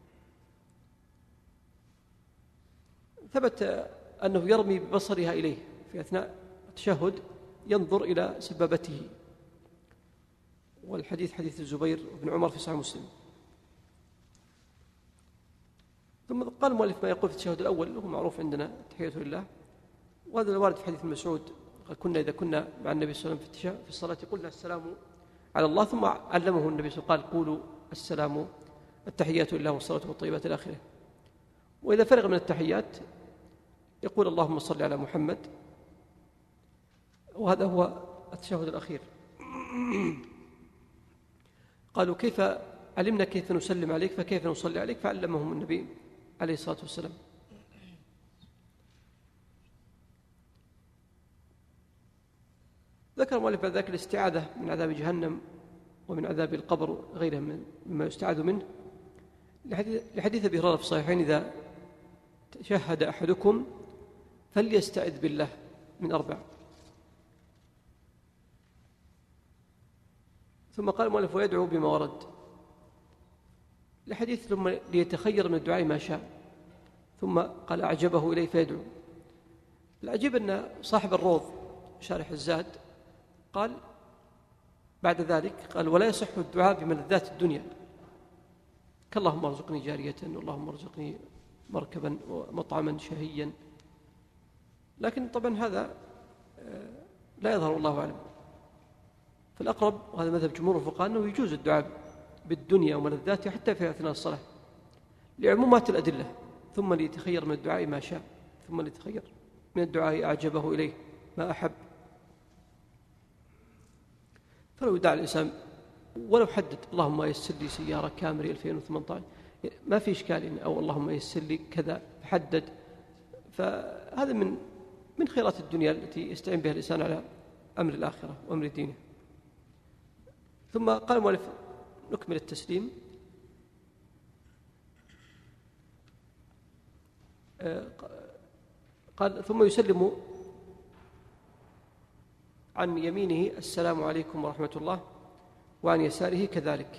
Speaker 2: ثبت أنه يرمي ببصرها إليه في أثناء التشهد، ينظر إلى سبابته، والحديث حديث الزبير بن عمر في صحيح مسلم. ثم قال المؤلف ما يقول في التشهد الأول، وهو معروف عندنا تحية لله، وهذا الوارد في حديث مسعود قال كنا إذا كنا مع النبي صلى الله عليه وسلم في الصلاة قلنا السلام على الله، ثم علمه النبي صلى الله عليه وسلم قال قولوا السلام التحيات لله والصلاة والطيبات إلى آخره. وإذا فرغ من التحيات يقول اللهم صل على محمد، وهذا هو التشهد الأخير. قالوا كيف علمنا كيف نسلم عليك فكيف نصلي عليك؟ فعلمهم النبي عليه الصلاة والسلام. ذكر المؤلف بعد ذلك الاستعاذة من عذاب جهنم ومن عذاب القبر وغيرها مما يستعاذ منه، لحديث أبي هريرة في الصحيحين إذا تشهد أحدكم فليستعذ بالله من أربع. ثم قال المؤلف ويدعو بما ورد، لحديث ثم ليتخير من الدعاء ما شاء، ثم قال أعجبه إليه فيدعو. العجيب أن صاحب الروض شارح الزاد قال بعد ذلك قال ولا يصح الدعاء بملذات الدنيا كاللهم ارزقني جارية واللهم ارزقني مركبا ومطعما شهيا، لكن طبعا هذا لا يظهر الله أعلم. فالأقرب وهذا مذهب جمهور الفقهاء أنه يجوز الدعاء بالدنيا وملذاتها حتى في أثناء الصلاة لعمومات الأدلة، ثم ليتخير من الدعاء ما شاء، ثم ليتخير من الدعاء أعجبه إليه ما أحب. فلو دعا الإنسان ولو حدد اللهم يسر لي سيارة كامري ألفين وثمانية عشر ما في إشكال، أو اللهم يسر لي كذا حدد، فهذا من من خيرات الدنيا التي يستعين بها الإنسان على أمر الآخرة وأمر دينه. ثم قال المؤلف نكمل التسليم. قال ثم يسلم عن يمينه السلام عليكم ورحمة الله، وعن يساره كذلك.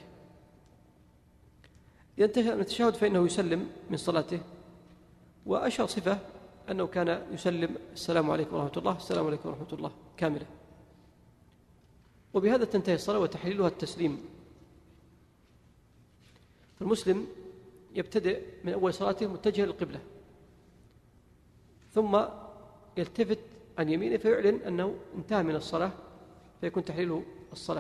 Speaker 2: إذا انتهى من التشهد فإنه يسلم من صلاته، وأشهر صفة أنه كان يسلم السلام عليكم ورحمة الله السلام عليكم ورحمة الله كاملة، وبهذا تنتهي الصلاة وتحليلها التسليم. فالمسلم يبتدئ من أول صلاته متجه للقبلة، ثم يلتفت عن يمينه فيعلن أنه انتهى من الصلاة فيكون تحليله الصلاة،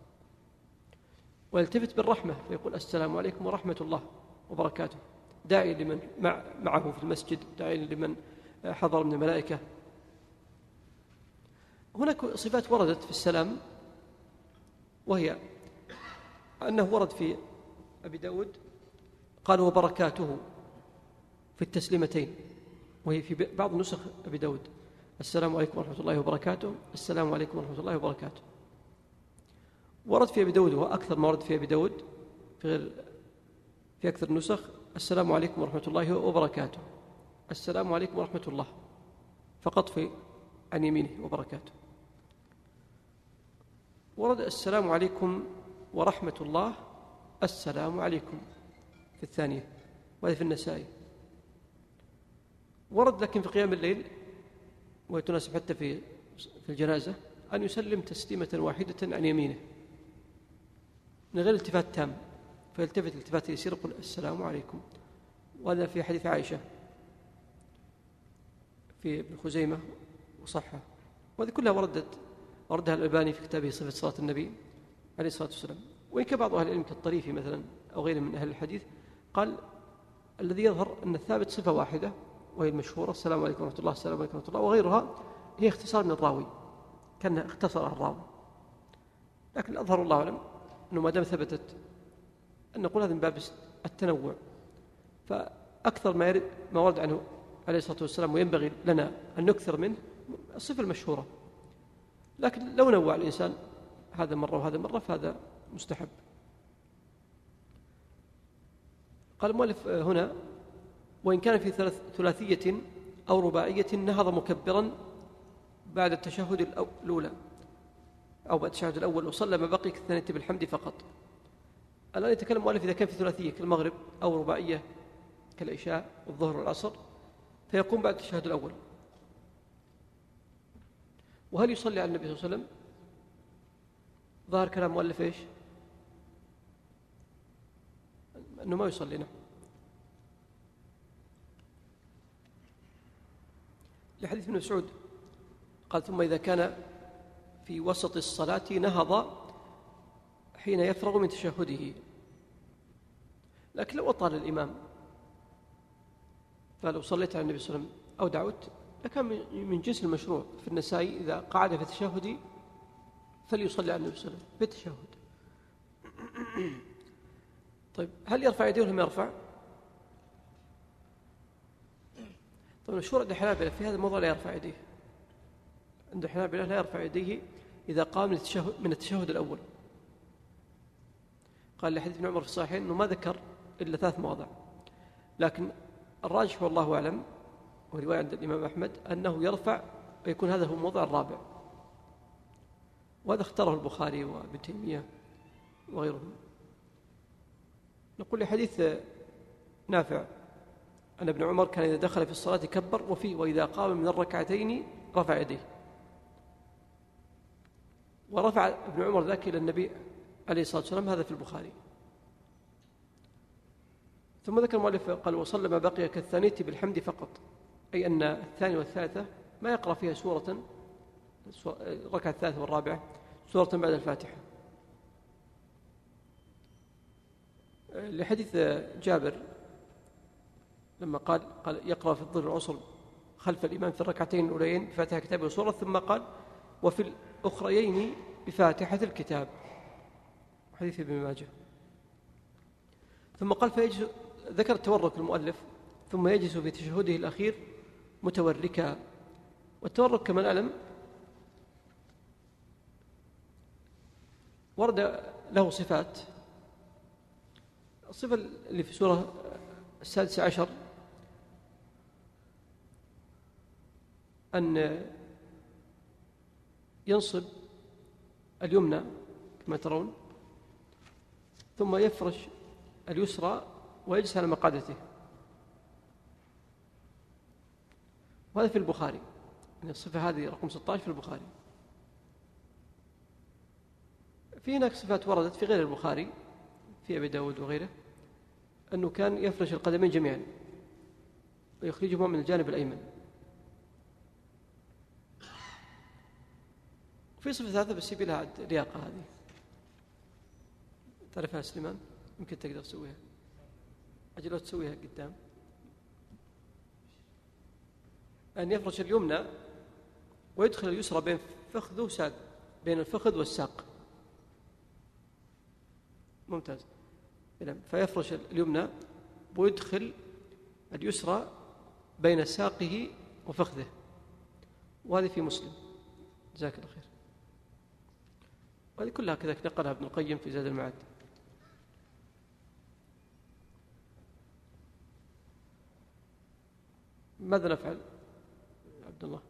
Speaker 2: ويلتفت بالرحمة فيقول السلام عليكم ورحمة الله وبركاته، داعي لمن مع معه في المسجد، داعي لمن حضر من الملائكة. هناك صفات وردت في السلام، وهي أنه ورد في أبي داود قال وبركاته في التسليمتين، وهي في بعض نسخ أبي داود السلام عليكم ورحمة الله وبركاته السلام عليكم ورحمة الله وبركاته. ورد في أبي داود وهو أكثر ما ورد في أبي داود في, غير في أكثر النسخ السلام عليكم ورحمة الله وبركاته السلام عليكم ورحمة الله فقط في عن يمينه وبركاته. ورد السلام عليكم ورحمة الله السلام عليكم في الثانية، وهذا في النسائي. ورد لكن في قيام الليل ويتناسب حتى في في الجنازة أن يسلم تسليمة واحدة عن يمينه من غير التفات تام، فيلتفت التفات يسير يقول السلام عليكم، وهذا في حديث عائشة في ابن خزيمة وصحة، وهذه كلها وردت وردها الألباني في كتابه صفة صلاة النبي عليه الصلاة والسلام. وإن كان بعض أهل العلم كالطريفي مثلا أو غيره من أهل الحديث قال الذي يظهر أن الثابت صفة واحدة وهي المشهورة السلام عليكم ورحمة الله السلام عليكم ورحمة الله، وغيرها هي اختصار من الراوي كان اختصر الراوي، لكن الأظهر الله أعلم أنه ما دام ثبتت أن نقول هذا من باب التنوع، فأكثر ما يرد ما ورد عنه عليه الصلاة والسلام وينبغي لنا أن نكثر منه الصفة المشهورة، لكن لو نوع الإنسان هذا مرة وهذا مرة فهذا مستحب. قال المؤلف هنا وإن كان في ثلاثية أو رباعية نهض مكبرا بعد التشهد الأولى، أو بعد التشهد الأول وصلى ما بقي كالثانية بالحمد فقط. الآن يتكلم المؤلف إذا كان في ثلاثية كالمغرب أو رباعية كالعشاء والظهر والعصر فيقوم بعد التشهد الأول. وهل يصلي على النبي صلى الله عليه وسلم؟ ظاهر كلام المؤلف إيش؟ أنه ما يصلي. نعم. لحديث ابن مسعود قال ثم إذا كان في وسط الصلاة نهض حين يفرغ من تشهده. لكن لو أطال الإمام فلو صليت على النبي صلى الله عليه وسلم أو دعوت لكان من جنس المشروع. في النسائي إذا قعد في تشهده فليصلي على النبي صلى الله عليه وسلم في التشهد. طيب هل يرفع يديه ولا ما يرفع؟ طيب المشهور عند الحنابلة في هذا الموضوع لا يرفع يديه. عند الحنابلة لا يرفع يديه إذا قام من التشهد, من التشهد الأول. قال لحديث ابن عمر في الصحيحين أنه ما ذكر إلا ثلاث مواضع، لكن الراجح والله أعلم ورواية عند الإمام أحمد أنه يرفع ويكون هذا هو الموضع الرابع، وهذا اختاره البخاري وابن تيمية وغيرهم. نقول لحديث نافع أن ابن عمر كان إذا دخل في الصلاة كبر وفيه وإذا قام من الركعتين رفع يديه، ورفع ابن عمر ذاك إلى النبي عليه الصلاة والسلام. هذا في البخاري. ثم ذكر المؤلف قال وصلى ما بقي كالثانية بالحمد فقط، أي أن الثانية والثالثة ما يقرأ فيها سورة، الركعة الثالثة والرابعة سورة بعد الفاتحة. لحديث جابر لما قال قال يقرأ في الظهر والعصر خلف الإمام في الركعتين الأوليين بفاتحة كتابه وسورة، ثم قال وفي الأخريين بفاتحة الكتاب، حديث ابن ماجه. ثم قال فيجلس، ذكر التورك المؤلف، ثم يجلس في تشهده الأخير متوركا. والتورك كما نعلم ورد له صفات. الصفة اللي في سورة السادسة عشر أن ينصب اليمنى كما ترون، ثم يفرش اليسرى ويجلس على مقعدته، وهذا في البخاري. يعني الصفة هذه رقم ستة عشر في البخاري. في هناك صفات وردت في غير البخاري في أبي داود وغيره، أنه كان يفرش القدمين جميعا ويخرجهما من الجانب الأيمن. في صفة ثالثة بس يبي لها لياقة، هذه تعرفها سليمان؟ يمكن تقدر تسويها. أجل لو تسويها قدام، أن يفرش اليمنى ويدخل اليسرى بين فخذه وساق، بين الفخذ والساق. ممتاز. فيفرش اليمنى ويدخل اليسرى بين ساقه وفخذه، وهذه في مسلم. جزاك الله خير. وهذه كلها كذا نقلها ابن القيم في زاد المعاد. ماذا نفعل عبد الله؟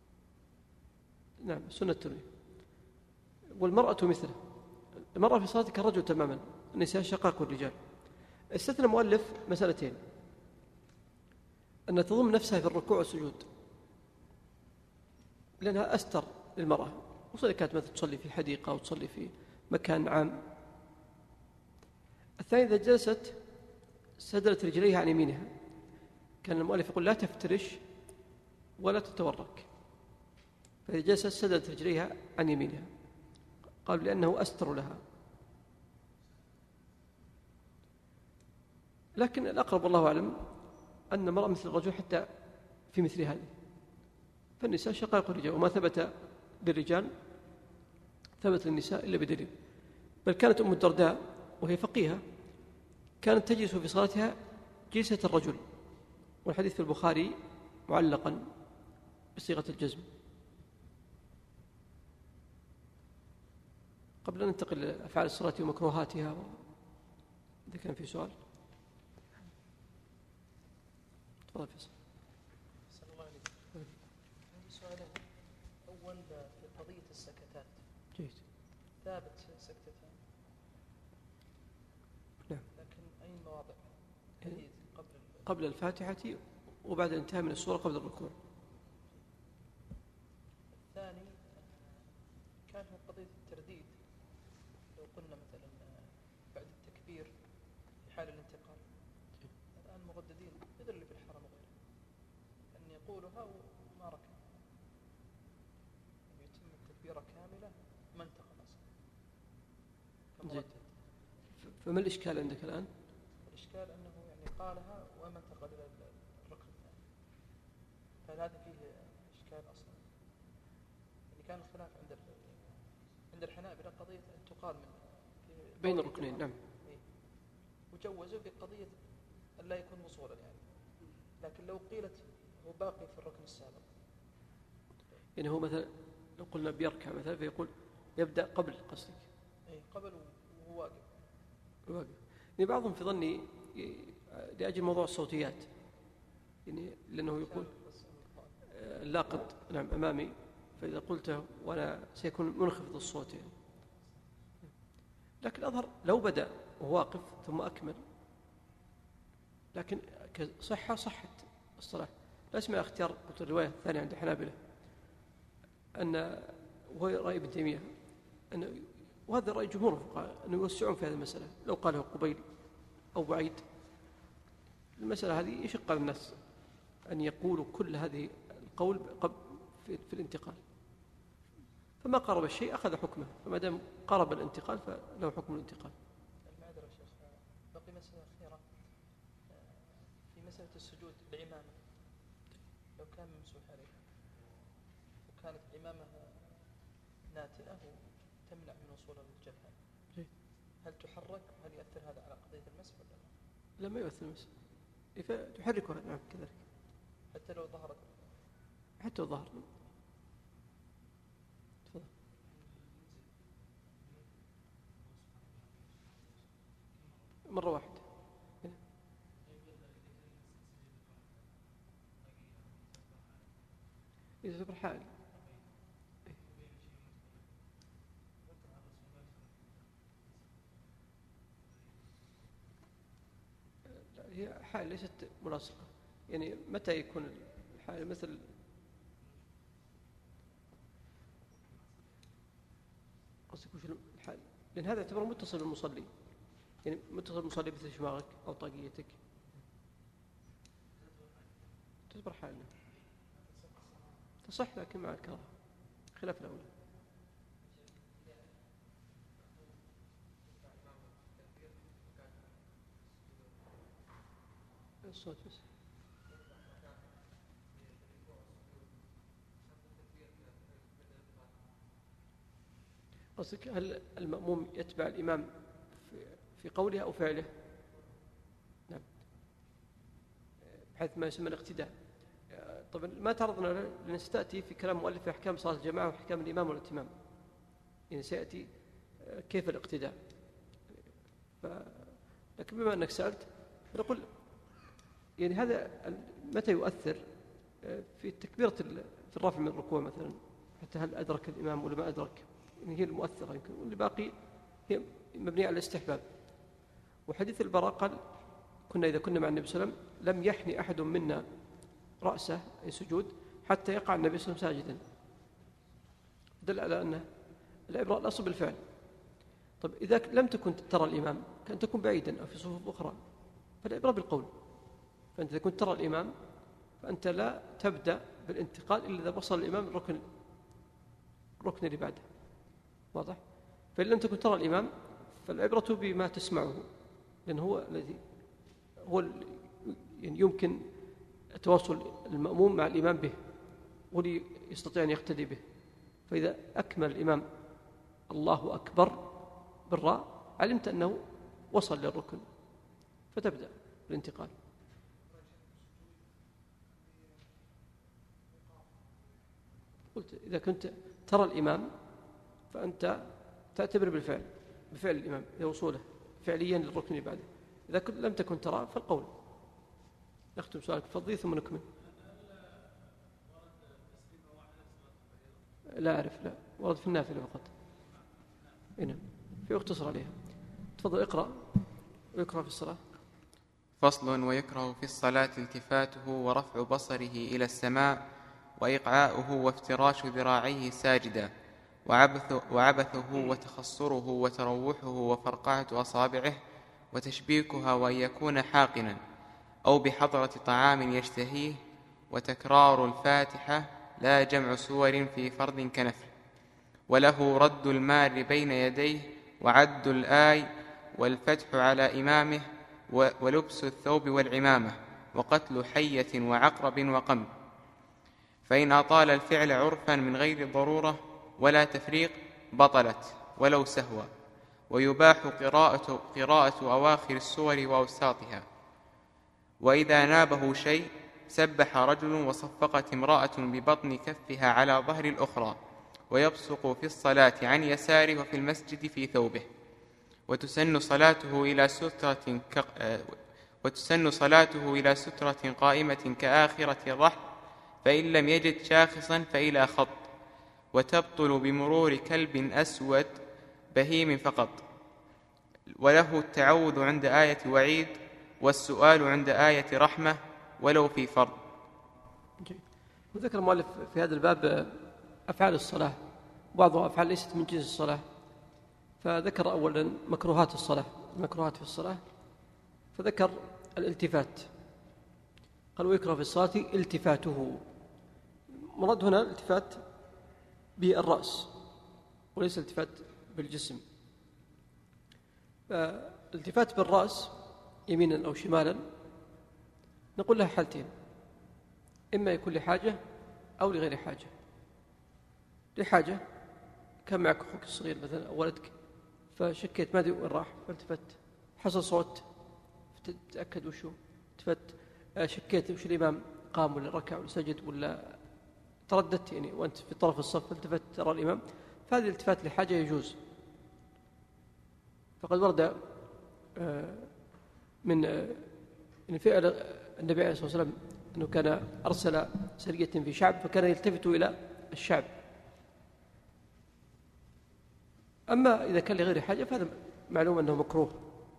Speaker 2: نعم سنة الترمذي. والمرأة مثله، المرأة في صلاتها كالرجل تماما، النساء شقاق والرجال. استثنى المؤلف مسألتين: أن تضم نفسها في الركوع والسجود لأنها أستر للمرأة، وصلي كانت مثلا تصلي في حديقة أو تصلي في مكان عام. الثاني إذا جلست سدلت رجليها عن يمينها، كان المؤلف يقول لا تفترش ولا تتورك، فإذا جلست سدلت رجليها عن يمينها، قال لأنه أستر لها. لكن الأقرب والله أعلم أن المرأة مثل الرجل حتى في مثل هذه، فالنساء شقائق الرجال، وما ثبت للرجال ثبت للنساء إلا بدليل. بل كانت أم الدرداء وهي فقيهة كانت تجلس في صلاتها جلسة الرجل، والحديث في البخاري معلقا بصيغة الجزم. قبل أن ننتقل لأفعال الصلاة ومكروهاتها إذا كان في سؤال. تفضل فيصل.
Speaker 3: صلى الله عليه وسلم. عندي سؤالين. أول في قضية السكتات.
Speaker 2: جيد.
Speaker 3: ثابت سكتتان.
Speaker 2: نعم.
Speaker 3: لكن أي مواضع؟
Speaker 2: يعني
Speaker 3: قبل
Speaker 2: قبل الفاتحة وبعد الانتهاء من السورة قبل الركوع.
Speaker 3: الثاني كان هو قضية الترديد. لو قلنا مثلا بعد التكبير في حال الانتقال، الآن مرددين مثل اللي في الحرم وغيره، أن يقولها وما ركع، أن يتم التكبيرة كاملة ما انتقل أصلا كمردد.
Speaker 2: فما الإشكال عندك الآن؟
Speaker 3: الإشكال أنه يعني قالها وما انتقل إلى الركن الثاني، فهذا فيه إشكال أصلا. يعني كان الخلاف عند عند الحنابلة قضية أن تقال من
Speaker 2: بين الركنين. نعم.
Speaker 3: وجوزوا في قضية أن لا يكون وصولا يعني، لكن لو قيلت هو باقي في الركن السابق،
Speaker 2: يعني هو مثلا لو قلنا بيركع مثلا فيقول يبدأ قبل قصدك.
Speaker 3: أي قبل وهو واقف.
Speaker 2: واقف. يعني بعضهم في ظني لأجل موضوع الصوتيات، يعني لأنه يقول اللاقط نعم أمامي، فإذا قلته وأنا سيكون منخفض الصوت يعني. لكن أظهر لو بدأ وهو واقف ثم أكمل، لكن صحة صحت الصلاة. لا اسمع اختيار قلت الرواية الثانية عند الحنابلة أن وهو رأي ابن تيمية أن، وهذا رأي جمهور الفقهاء، أنه يوسعون في هذه المسألة لو قاله قبيل أو بعيد. المسألة هذه يشق على الناس أن يقولوا كل هذه القول في الانتقال، فما قرب الشيء أخذ حكمه، فما دام قرب الانتقال فله حكم الانتقال.
Speaker 3: المعذرة شيخ، بقي مسألة أخيرة في مسألة السجود العمامة. لو كان ممسوح عليها وكانت العمامة ناتئة تمنع من وصول الجبهة، هل تحرك وهل يؤثر هذا على قضية المسح ولا لا؟
Speaker 2: لا، ما يؤثر المسح، تحركها. نعم كذلك
Speaker 3: حتى لو ظهرت،
Speaker 2: حتى لو ظهر. تفضل. مرة واحدة. إذا تبر حال هي حال ليست ملاصقة. يعني متى يكون الحال مثل قصدك وش الحال؟ لأن هذا يعتبر متصل بالمصلي، يعني متصل بالمصلي مثل شماغك أو طاقيتك تعتبر حال تصح، لكن مع الكراهة خلاف الأولى. الصوت بس. قصدك هل المأموم يتبع الإمام في قوله أو فعله؟ نعم، بحيث ما يسمى الاقتداء. طبعا ما تعرضنا لأن ستأتي في كلام مؤلف في أحكام صلاة الجماعة وأحكام الإمام والاتمام، يعني سيأتي كيف الاقتداء. ف... لكن بما أنك سألت فنقول يعني هذا متى يؤثر في تكبيرة في الرفع من الركوع مثلا، حتى هل أدرك الإمام ولا ما أدرك، يعني هي المؤثرة يمكن، واللي باقي هي مبنية على الاستحباب. وحديث البراء قال كنا إذا كنا مع النبي صلى الله عليه وسلم لم يحني أحد منا رأسه أي سجود حتى يقع النبي صلى الله عليه وسلم ساجدا، دل على أن العبرة الأصل بالفعل. طب إذا لم تكن ترى الإمام كأن تكون بعيدا أو في صفوف أخرى فالعبرة بالقول. فأنت إذا كنت ترى الإمام فأنت لا تبدأ بالانتقال إلا إذا وصل الإمام الركن الركن اللي بعده، واضح؟ فإن لم تكن ترى الإمام فالعبرة بما تسمعه، لأن هو الذي هو يعني يمكن تواصل المأموم مع الإمام به واللي يستطيع أن يقتدي به. فإذا أكمل الإمام الله أكبر بالراء علمت أنه وصل للركن فتبدأ بالانتقال. قلت إذا كنت ترى الإمام فأنت تعتبر بالفعل بفعل الإمام إذا وصوله فعليا للركن اللي بعده. إذا كنت لم تكن ترى فالقول. نختم سؤالك فضي ثم نكمل. لا أعرف، لا ورد في النافلة فقط. هنا في اختصر عليها. تفضل اقرأ. ويكره في الصلاة.
Speaker 1: فصل. ويكره في الصلاة التفاته ورفع بصره إلى السماء وإقعاؤه وافتراش ذراعيه ساجدا وعبث وعبثه وتخصره وتروحه وفرقعة أصابعه وتشبيكها وأن يكون حاقنا أو بحضرة طعام يشتهيه وتكرار الفاتحة لا جمع سور في فرض كنفل وله رد المار بين يديه وعد الآي والفتح على إمامه ولبس الثوب والعمامة وقتل حية وعقرب وقم. فإن أطال الفعل عرفا من غير ضرورة ولا تفريق بطلت ولو سهوا. ويباح قراءة, قراءة أواخر السور وأوساطها. وإذا نابه شيء سبح رجل وصفقت امرأة ببطن كفها على ظهر الأخرى ويبصق في الصلاة عن يساره وفي المسجد في ثوبه. وتسن صلاته إلى سترة ك... وتسن صلاته إلى سترة قائمة كآخرة الرحل فإن لم يجد شاخصا فإلى خط. وتبطل بمرور كلب أسود بهيم فقط. وله التعوذ عند آية وعيد والسؤال عند آية رحمة ولو في فرض.
Speaker 2: وذكر المؤلف في هذا الباب أفعال الصلاة، بعضها أفعال ليست من جنس الصلاة، فذكر أولا مكروهات الصلاة، المكروهات في الصلاة، فذكر الالتفات. قال ويكره في الصلاة التفاته. مراد هنا الالتفات بالرأس وليس الالتفات بالجسم. فالالتفات بالرأس يمينا أو شمالا نقول لها حالتين، إما يكون لحاجة أو لغير حاجة. لحاجة كان معك أخوك الصغير مثلا أو ولدك فشكيت ما أدري وين راح فالتفت، حصل صوت تتأكد وشو التفت، شكيت وش الإمام قام ولا ركع ولا سجد ولا ترددت يعني وأنت في طرف الصف فالتفت ترى الإمام، فهذه الالتفات لحاجة يجوز. فقد ورد من فعل النبي عليه الصلاة والسلام أنه كان أرسل سرية في شعب فكان يلتفت إلى الشعب. أما إذا كان لغير حاجة فهذا معلوم أنه مكروه.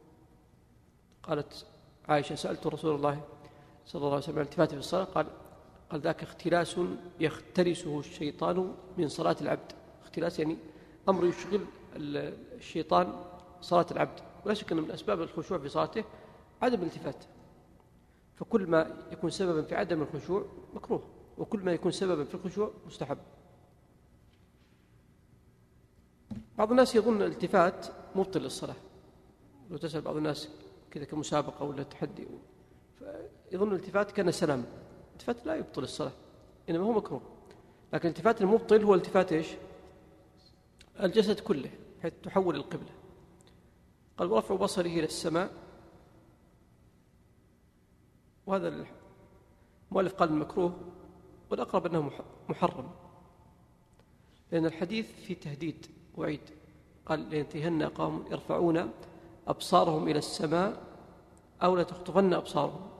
Speaker 2: قالت عائشة سألت رسول الله صلى الله عليه وسلم عن الالتفات في الصلاة قال قال ذاك اختلاس يختلسه الشيطان من صلاة العبد. اختلاس يعني أمر يشغل الشيطان صلاة العبد، ولا شك أن من أسباب الخشوع في صلاته عدم الالتفات. فكل ما يكون سببا في عدم الخشوع مكروه، وكل ما يكون سببا في الخشوع مستحب. بعض الناس يظن الالتفات مبطل للصلاة. لو تسأل بعض الناس كذا كمسابقة ولا تحدي يظن الالتفات كان سلام. الالتفات لا يبطل الصلاة إنما هو مكروه. لكن الالتفات المبطل هو الالتفات إيش؟ الجسد كله حيث تحول القبلة. قال ورفع بصره إلى السماء، وهذا المؤلف قال المكروه والأقرب أنه محرم، لأن الحديث في تهديد وعيد. قال لينتهن أقوام يرفعون أبصارهم إلى السماء أو لا تخطفن أبصارهم.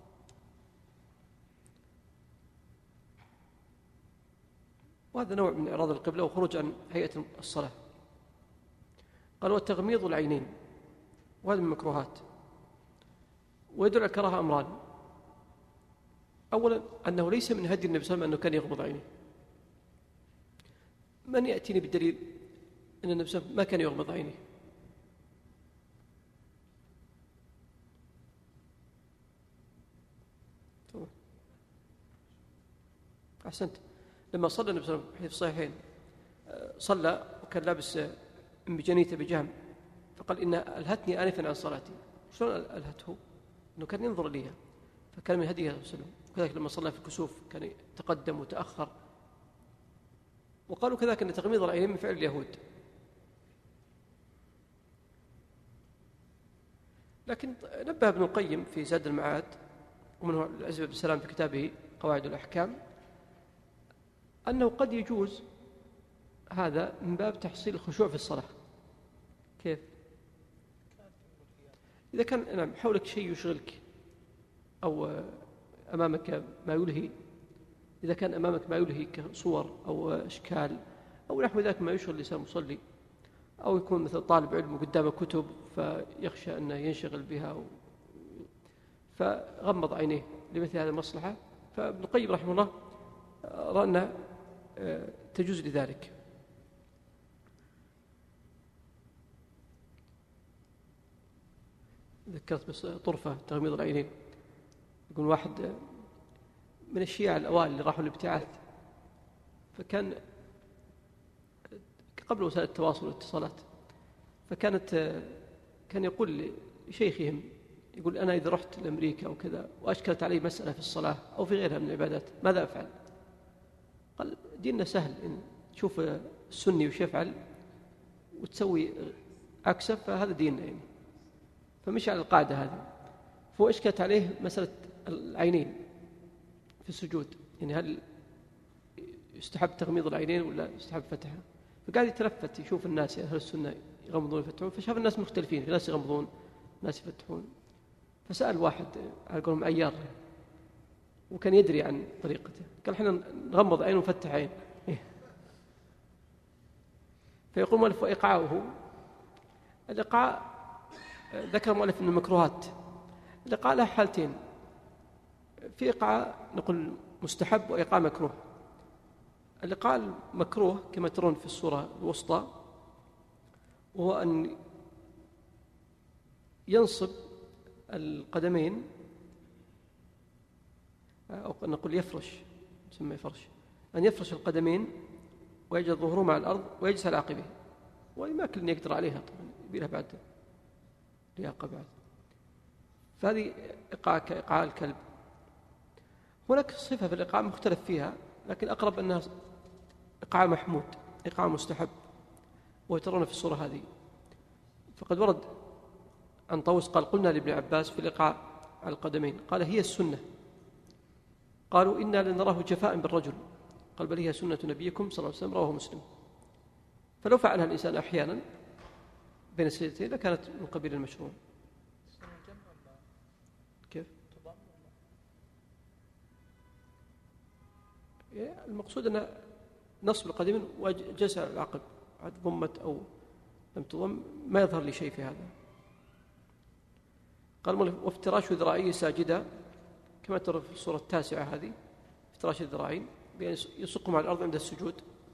Speaker 2: وهذا نوع من إعراض القبلة وخروج عن هيئة الصلاة. قال والتغميض العينين، وهذا من المكروهات. ويدل على الكراهة أمران. أولا أنه ليس من هدي النبي صلى الله عليه وسلم أنه كان يغمض عينيه. من يأتيني بالدليل أن النبي صلى الله عليه وسلم ما كان يغمض عينيه؟ أحسنت. لما صلى النبي صلى الله عليه وسلم في الصحيحين صلى وكان لابس مجانيته بجهم فقال إن ألهتني آنفا عن صلاتي. شلون ألهته؟ أنه كان ينظر إليها، فكان من هديه صلى الله عليه وسلم. وكذلك لما صلى في الكسوف كان يتقدم وتأخر. وقالوا كذلك أن تغميض العينين من فعل اليهود. لكن نبه ابن القيم في زاد المعاد ومنه العز بن سلام في كتابه قواعد الأحكام أنه قد يجوز هذا من باب تحصيل الخشوع في الصلاة. كيف؟ إذا كان نعم حولك شيء يشغلك أو أمامك ما يلهي، إذا كان أمامك ما يلهي كصور أو أشكال أو نحو ذلك ما يشغل لسان المصلي، أو يكون مثل طالب علم وقدامه كتب فيخشى أنه ينشغل بها و... فغمض عينيه لمثل هذه المصلحة. فابن القيم رحمه الله رأى أنها تجوز لذلك. ذكرت بس طرفة تغميض العينين. يقول واحد من الشيعة الأوائل اللي راحوا الابتعاث، فكان قبل وسائل التواصل والاتصالات، فكانت كان يقول لشيخهم، يقول أنا إذا رحت لأمريكا وكذا وأشكلت علي مسألة في الصلاة أو في غيرها من العبادات ماذا أفعل؟ قال ديننا سهل، إن تشوف السني وش يفعل وتسوي عكسه فهذا ديننا يعني. فمشي على القاعدة هذه. فهو أشكلت عليه مسألة العينين في السجود، يعني هل يستحب تغميض العينين ولا يستحب فتحها؟ فقاعد يتلفت يشوف الناس يعني أهل السنة يغمضون ويفتحون، فشاف الناس مختلفين، في ناس يغمضون ناس يفتحون. فسأل واحد على قولهم عيار وكان يدري عن طريقته، قال احنا نغمض عين ونفتح عين. فيقول مؤلف وإيقاعه، الإيقاع ذكر مؤلف من المكروهات. الإيقاع له حالتين، في إيقاع نقول مستحب وإيقاع مكروه. الإيقاع المكروه كما ترون في الصورة الوسطى وهو أن ينصب القدمين، أو نقول يفرش، نسميه فرش، أن يفرش القدمين ويجعل ظهورهما على الأرض ويجلس على عقبه، وما كل يقدر عليها طبعا، يبيلها بعد لياقة بعد. فهذه إيقاع كإيقاع الكلب. هناك صفة في الإيقاع مختلف فيها، لكن أقرب أنها إيقاع محمود، إيقاع مستحب، وترون في الصورة هذه. فقد ورد عن طاووس قال قلنا لابن عباس في الإيقاع على القدمين، قال هي السنة. قالوا إنا لنراه جفاء بالرجل، قال بل هي سنة نبيكم صلى الله عليه وسلم، رواه مسلم. فلو فعلها الإنسان أحيانا بين السجدتين لكانت من قبيل المشروع. كيف؟ المقصود أن نصب القدمين وجلس على العقب، عاد ضمت أو لم تضم ما يظهر لي شيء في هذا. قال وافتراش ذراعيه ساجدا، كما ترى في الصورة التاسعة هذه، افتراش الذراعين بأن يسقهم على الأرض عند السجود.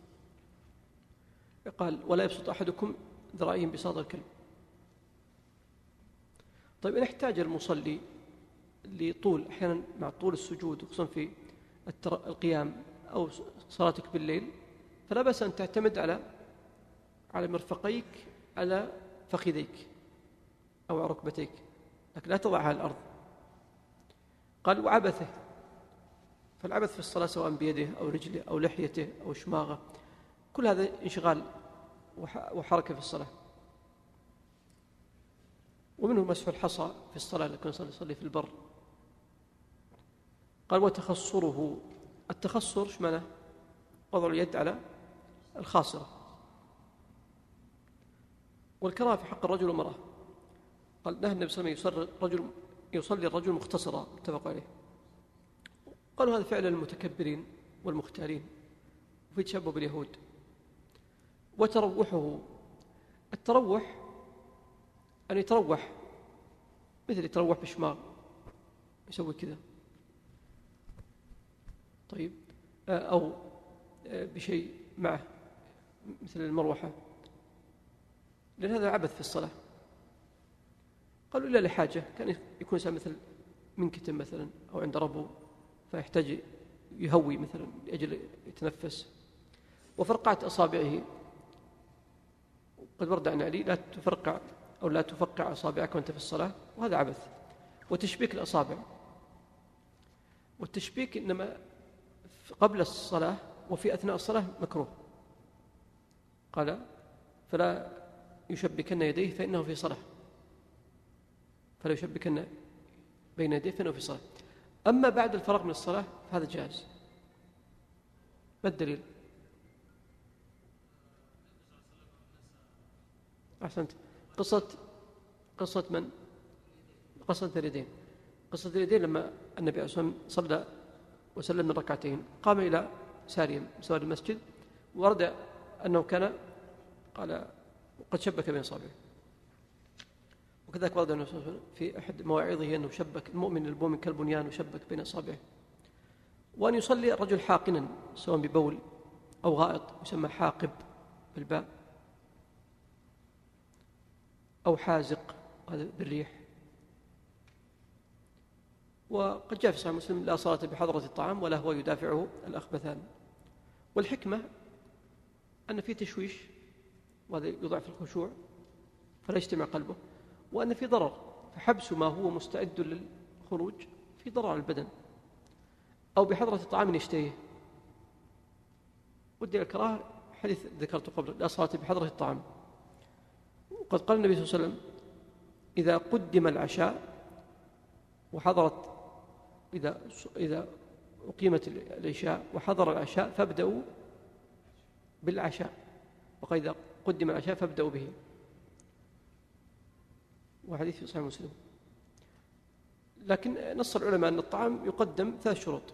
Speaker 2: قال ولا يبسط أحدكم ذراعيه بساط الكلب. طيب إن احتاج المصلي لطول أحيانا مع طول السجود وخصوصا في القيام أو صلاتك بالليل، فلا بأس أن تعتمد على على مرفقيك على فخذيك أو ركبتيك، لكن لا تضعها على الأرض. قال وعبثه، فالعبث في الصلاة سواء بيده أو رجله أو لحيته أو شماغه، كل هذا انشغال وحركة في الصلاة. ومنه مسح الحصى في الصلاة لكن يصلي في البر. قال وتخصره، التخصر ايش معناه؟ وضع اليد على الخاصرة. والكراهة في حق الرجل والمرأة، قال نهى النبي صلى الله عليه وسلم يصلي, يصلي الرجل مختصرا، متفق عليه. قالوا هذا فعل المتكبرين والمختالين وفي تشبه باليهود. وتروحه، التروح أن يتروح مثل يتروح بشماغ، يسوي كذا طيب، أو بشيء معه مثل المروحة، لأن هذا عبث في الصلاة. قالوا إلا لحاجة، كان يكون إنسان مثل منكتم مثلا أو عند ربو فيحتاج يهوي مثلا لأجل يتنفس. وفرقعة أصابعه، قد ورد عن علي لا تفرقع أو لا تفقع أصابعك وأنت في الصلاة، وهذا عبث. وتشبيك الأصابع، والتشبيك إنما قبل الصلاة وفي أثناء الصلاة مكروه. قال فلا يشبكن يديه فإنه في صلاة، فلا يشبكن بين يديه فإنه في صلاة. أما بعد الفراغ من الصلاة فهذا جائز. ما الدليل؟ أحسنت. قصة قصة من؟ قصة اليدين. قصة اليدين لما النبي عليه الصلاة والسلام صلى وسلم من ركعتين قام إلى ساريا من سوار المسجد، ورد أنه كان قال وقد شبك بين أصابعه. وكذلك ورد أنه في أحد مواعظه أنه شبك المؤمن المؤمن كالبنيان وشبك بين أصابعه. وأن يصلي الرجل حاقنا سواء ببول أو غائط يسمى حاقب بالباء، أو حازق هذا بالريح. وقد جاء في صحيح مسلم: لا صلاة بحضرة الطعام ولا هو يدافعه الأخبثان. والحكمة أن في تشويش وهذا يضعف الخشوع فلا يجتمع قلبه، وأن في ضرر، فحبس ما هو مستعد للخروج في ضرر على البدن. أو بحضرة الطعام يشتهيه. ودي الكراهة حديث ذكرته قبل: لا صلاة بحضرة الطعام. وقد قال النبي صلى الله عليه وسلم: إذا قدم العشاء وحضرت إذا إذا أقيمت العشاء وحضر العشاء فابدأوا بالعشاء، وقال إذا قدم العشاء فابدأوا به. وحديث في صحيح مسلم. لكن نص العلماء أن الطعام يقدم ثلاث شروط: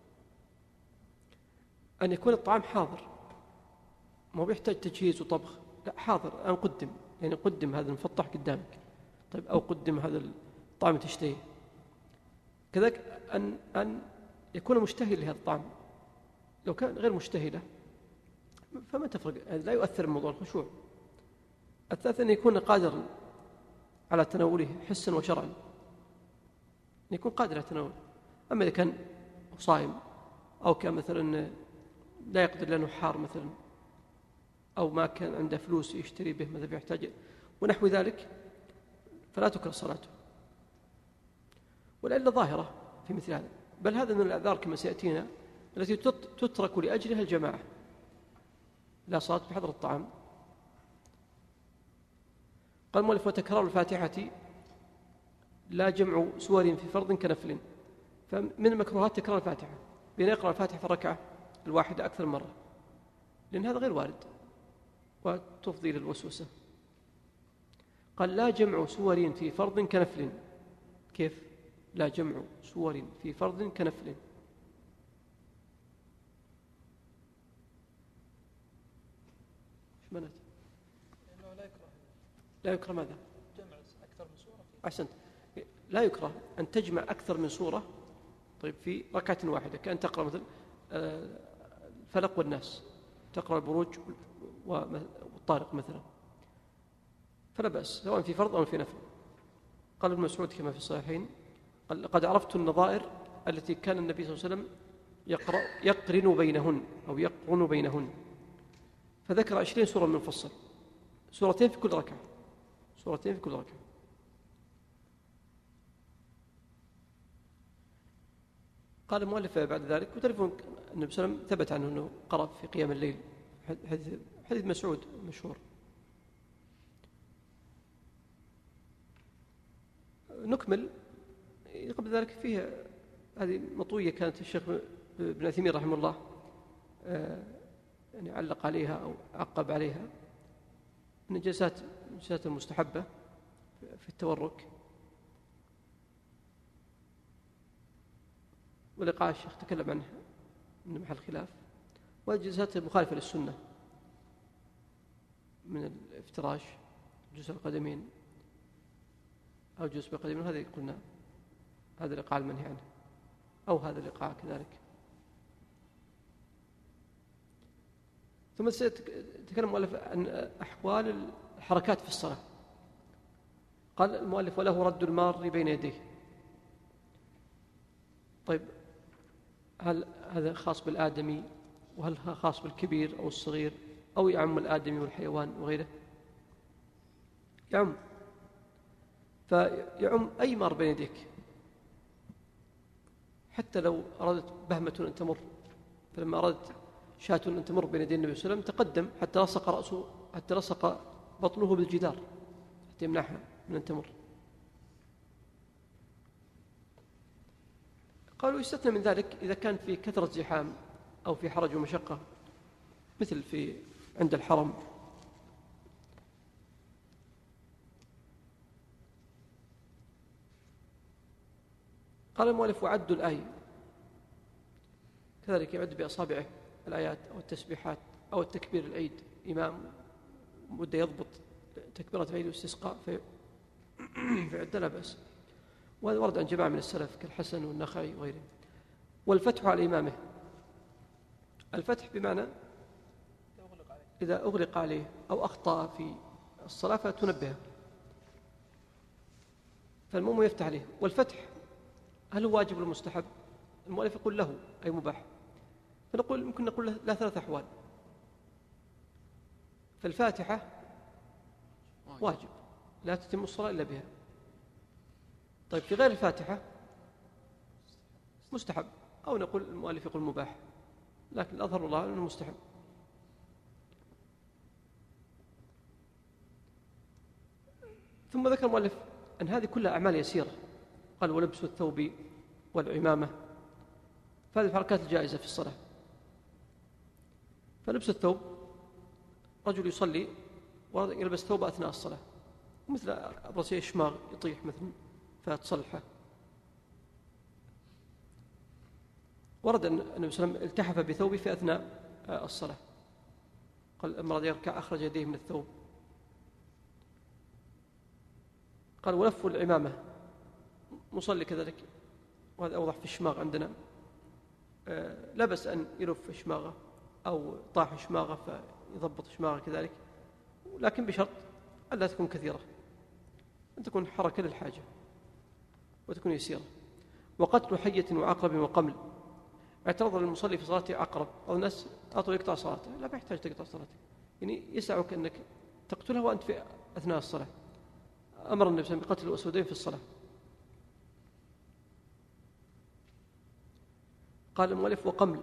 Speaker 2: أن يكون الطعام حاضر، ما هو يحتاج تجهيز وطبخ، لا حاضر أن قدم، يعني قدم هذا المفطح قدامك، طيب، أو قدم هذا الطعام تشتهيه. كذلك أن أن يكون مشتهي لهذا الطعام، لو كان غير مشتهي له فما تفرق، لا يؤثر موضوع الخشوع. الثالث أن يكون قادرا على تناوله حسا وشرعا، أن يكون قادر على تناوله. أما إذا كان صائم أو كان مثلا لا يقدر لأنه حار مثلا، أو ما كان عنده فلوس يشتري به مثلا يحتاج ونحو ذلك، فلا تكره صلاته. والعلة ظاهرة في مثل هذا، بل هذا من الأعذار كما سيأتينا التي تترك لأجلها الجماعة. لا صلاة بحضر الطعام. قال المؤلف: وتكرار الفاتحة لا جمع سور في فرض كنفل. فمن المكروهات تكرار الفاتحة، بأن يقرأ الفاتحة في الركعة الواحدة أكثر مرة، لأن هذا غير وارد وتفضي للوسوسة. قال: لا جمع سور في فرض كنفل. كيف؟ لا جمع سور في فرض كنفل. ايش معناته؟
Speaker 3: لأنه لا يكره
Speaker 2: لا يكره ماذا؟
Speaker 3: جمع أكثر من سورة في
Speaker 2: أحسنت. لا يكره أن تجمع أكثر من سورة، طيب، في ركعة واحدة، كأن تقرأ مثل الفلق والناس، تقرأ البروج والطارق مثلا، فلا بأس سواء في فرض أو في نفل. قال ابن مسعود كما في الصحيحين: قال: قد عرفت النظائر التي كان النبي صلى الله عليه وسلم يقرأ يقرن بينهن أو يقرن بينهن، فذكر عشرين سورة من مفصل، سورتين في كل ركعة، سورتين في كل ركعة. قال المؤلف بعد ذلك: وتعرفون النبي صلى الله عليه وسلم ثبت عنه أنه قرأ في قيام الليل، حديث, حديث مسعود مشهور. نكمل. قبل ذلك فيها هذه مطوية كانت الشيخ ابن عثيمين رحمه الله يعني علق عليها أو عقب عليها، من الجلسات الجلسات المستحبة في التورك. ولقاء الشيخ تكلم عنها من محل خلاف، والجلسات المخالفة للسنة من الافتراش، جلوس القدمين أو جلوس بالقدمين، هذا قلنا هذا اللقاء المنهي عنه، أو هذا اللقاء كذلك. ثم تكلم المؤلف عن أحوال الحركات في الصلاة. قال المؤلف: وله رد المار بين يديه. طيب، هل هذا خاص بالآدمي، وهل خاص بالكبير أو الصغير، أو يعم الآدمي والحيوان وغيره؟ يعم، فيعم أي مار بين يديك، حتى لو أرادت بهمة أن تمر، فلما أرادت شاة أن تمر بين يدي النبي صلى الله عليه وسلم تقدم حتى لصق رأسه، حتى لصق بطنه بالجدار حتى يمنعها من أن تمر. قالوا يستثنى من ذلك إذا كان في كثرة زحام أو في حرج ومشقة، مثل في عند الحرم. قال المؤلف: وعد الآية، كذلك يعد بأصابعه الآيات أو التسبيحات أو التكبير العيد، إمام بده يضبط تكبيرة العيد والاستسقاء في عدة لا بأس، وهذا ورد عن جماعة من السلف كالحسن والنخعي وغيرهم. والفتح على إمامه، الفتح بمعنى إذا أغلق عليه أو أخطأ في الصلاة فتنبهه فالمؤمن يفتح عليه. والفتح هل هو واجب ولا مستحب؟ المؤلف يقول له أي مباح، فنقول ممكن نقول له لا ثلاث أحوال. فالفاتحة واجب لا تتم الصلاة إلا بها. طيب في غير الفاتحة مستحب، أو نقول المؤلف يقول مباح، لكن الأظهر الله أنه مستحب. ثم ذكر المؤلف أن هذه كلها أعمال يسيرة، قال ولبس الثوب والعمامة، فهذه الحركات الجائزة في الصلاة. فلبس الثوب رجل يصلي ويلبس ثوب أثناء الصلاة، مثل أبرصية الشماغ يطيح مثلا فتصلحه. ورد أن النبي صلى الله عليه وسلم التحف بثوبه في أثناء الصلاة، قال المرض يركع أخرج يديه من الثوب. قال ولف العمامة، مصلي كذلك، وهذا أوضح في الشماغ عندنا، لا بأس أن يلف شماغه أو طاح شماغه فيضبط شماغه كذلك، لكن بشرط ألا تكون كثيرة، أن تكون حركة للحاجة وتكون يسيرة. وقتل حية وعقرب وقمل، اعترض المصلي في صلاته عقرب أو الناس أطول يقطع صلاته، لا ما يحتاج تقطع صلاتك، يعني يسعك أنك تقتلها وأنت في أثناء الصلاة. أمر النبي صلى الله عليه وسلم بقتل الأسودين في الصلاة. قال المؤلف وقمل،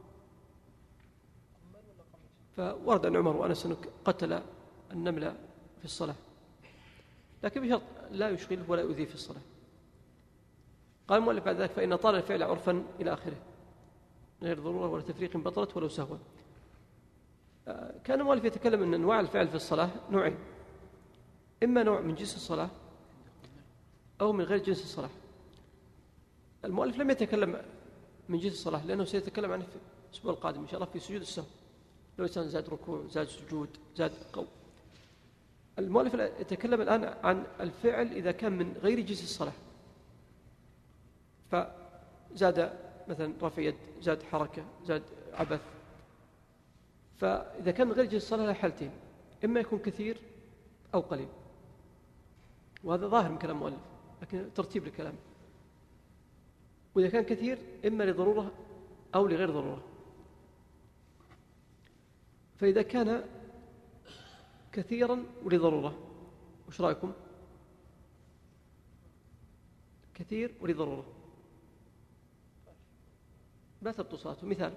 Speaker 2: فورد عن عمر وأنس أنه قتل النملة في الصلاة، لكن بشرط لا يشغله ولا يؤذيه في الصلاة. قال المؤلف بعد ذلك فإن طال الفعل عرفا إلى آخره غير ضرورة ولا تفريق بطلت ولو سهوا. كان المؤلف يتكلم أن أنواع الفعل في الصلاة نوعين، إما نوع من جنس الصلاة أو من غير جنس الصلاة. المؤلف لم يتكلم من جنس الصلاة لأنه سيتكلم عنه في الأسبوع القادم إن شاء الله في سجود السهو، لو إنسان زاد ركوع زاد سجود زاد قو. المؤلف يتكلم الآن عن الفعل إذا كان من غير جنس الصلاة، فزاد مثلا رفع يد، زاد حركة، زاد عبث. فإذا كان من غير جنس الصلاة له حالتين، إما يكون كثير أو قليل، وهذا ظاهر من كلام المؤلف لكن ترتيب الكلام. وإذا كان كثير إما لضرورة أو لغير ضرورة. فإذا كان كثيرا ولضرورة وش رأيكم؟ كثير ولضرورة لا تبطل صلاته. مثال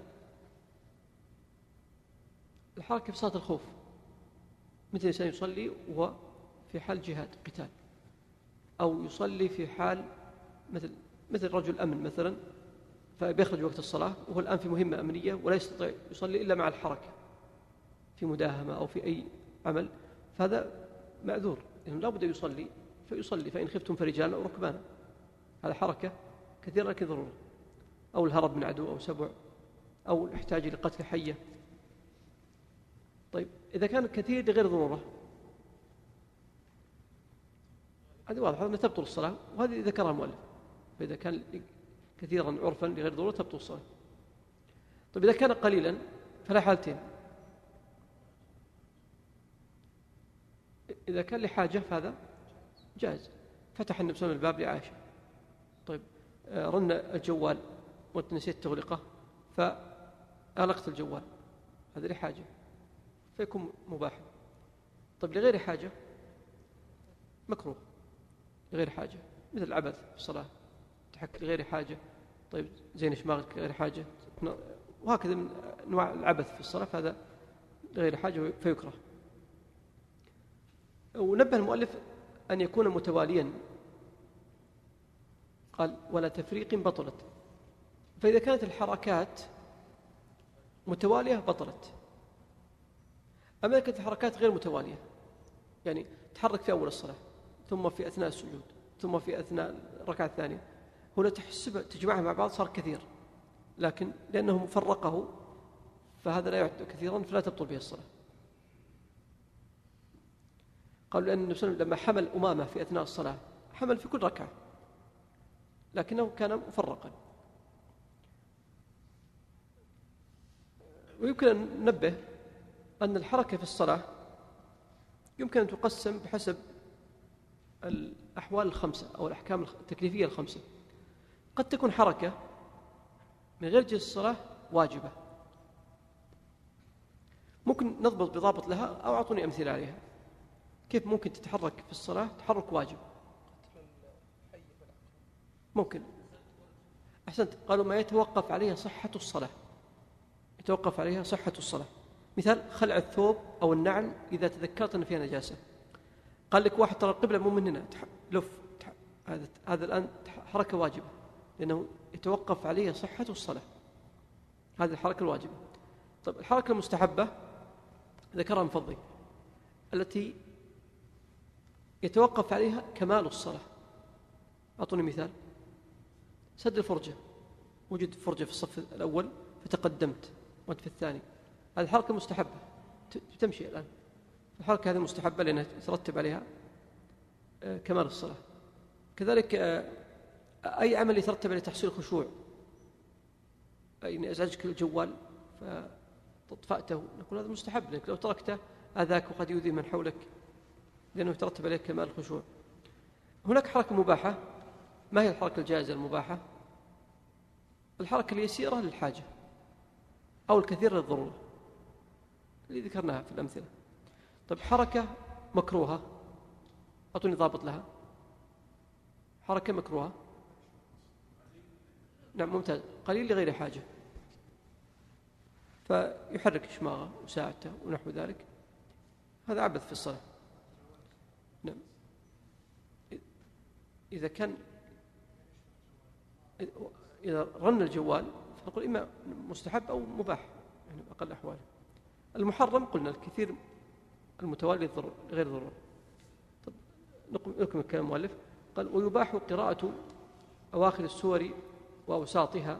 Speaker 2: الحركة في صلاة الخوف، مثل إنسان يصلي وهو في حال جهاد قتال، أو يصلي في حال مثل مثل رجل أمن مثلا فبيخرج وقت الصلاة وهو الآن في مهمة أمنية ولا يستطيع يصلي إلا مع الحركة في مداهمة أو في أي عمل، فهذا معذور، إنه لا بد يصلي فيصلي، فإن خفتم فرجالا أو ركبانا، هذا حركة كثيرة لكن ضرورة، أو الهرب من عدو أو سبع، أو الاحتاج لقتل حية. طيب إذا كان كثير لغير ضرورة هذا واضح أنه تبطل الصلاة، وهذه ذكرها المؤلف. فإذا كان كثيرا عرفا لغير ضرورة تبطل الصلاة. طيب إذا كان قليلا فلا حالتين، إذا كان لحاجة فهذا جائز. فتح النبي صلى الله عليه وسلم الباب لعائشة، طيب رن الجوال وأنت نسيت تغلقه فأغلقت الجوال، هذا لحاجة فيكون مباح. طيب لغير حاجة مكروه، لغير حاجة مثل العبث في الصلاة، تحك لغير حاجة، طيب زين شماغك لغير حاجة، وهكذا من أنواع العبث في الصلاة، فهذا لغير حاجة فيكره. ونبه المؤلف أن يكون متواليا، قال ولا تفريق بطلت. فإذا كانت الحركات متوالية بطلت. أما إذا كانت الحركات غير متوالية، يعني تحرك في أول الصلاة ثم في أثناء السجود ثم في أثناء الركعة الثانية، هنا تحسب تجمعها مع بعض صار كثير، لكن لأنه فرقه فهذا لا يعد كثيرا فلا تبطل به الصلاة. قالوا لأن النبي صلى الله عليه وسلم لما حمل أمامة في أثناء الصلاة حمل في كل ركعة لكنه كان مفرقا. ويمكن أن ننبه أن الحركة في الصلاة يمكن أن تقسم بحسب الأحوال الخمسة أو الأحكام التكليفية الخمسة. قد تكون حركة من غير جنس الصلاة واجبة، ممكن نضبط بضابط لها أو أعطوني أمثلة عليها. كيف ممكن تتحرك في الصلاة تحرك واجب؟ ممكن أحسنت. قالوا ما يتوقف عليها صحة الصلاة، يتوقف عليها صحة الصلاة. مثال خلع الثوب أو النعل إذا تذكرت أن فيها نجاسة. قال لك واحد ترى القبلة مو من هنا، لف، هذا هذا الآن حركة واجبة لأنه يتوقف عليها صحة الصلاة، هذه الحركة الواجبة. طيب الحركة المستحبة ذكرها مفضي التي يتوقف عليها كمال الصلاة. أعطوني مثال. سد الفرجة، وجد فرجة في الصف الأول فتقدمت وأنت في الثاني، هذه حركة مستحبة تمشي الآن. الحركة هذه مستحبة لأنها ترتب عليها كمال الصلاة. كذلك أي عمل يترتب عليه تحصيل خشوع، أي أزعجك الجوال فطفأته، نقول هذا مستحب لأنك لو تركته أذاك وقد يؤذي من حولك لأنه يترتب عليه كمال الخشوع. هناك حركة مباحة. ما هي الحركة الجائزة المباحة؟ الحركة اليسيرة للحاجة أو الكثير للضرورة اللي ذكرناها في الأمثلة. طيب حركة مكروهة، أعطوني ضابط لها. حركة مكروهة، نعم ممتاز، قليل لغير حاجة، فيحرك شماغه وساعته ونحو ذلك، هذا عبث في الصلاة. نعم إذا كان إذا رن الجوال فنقول إما مستحب أو مباح، يعني بأقل أحواله. المحرم قلنا الكثير المتوالي غير ضروري. طب نكمل كلام المؤلف. قال ويباح قراءة أواخر السور وأوساطها.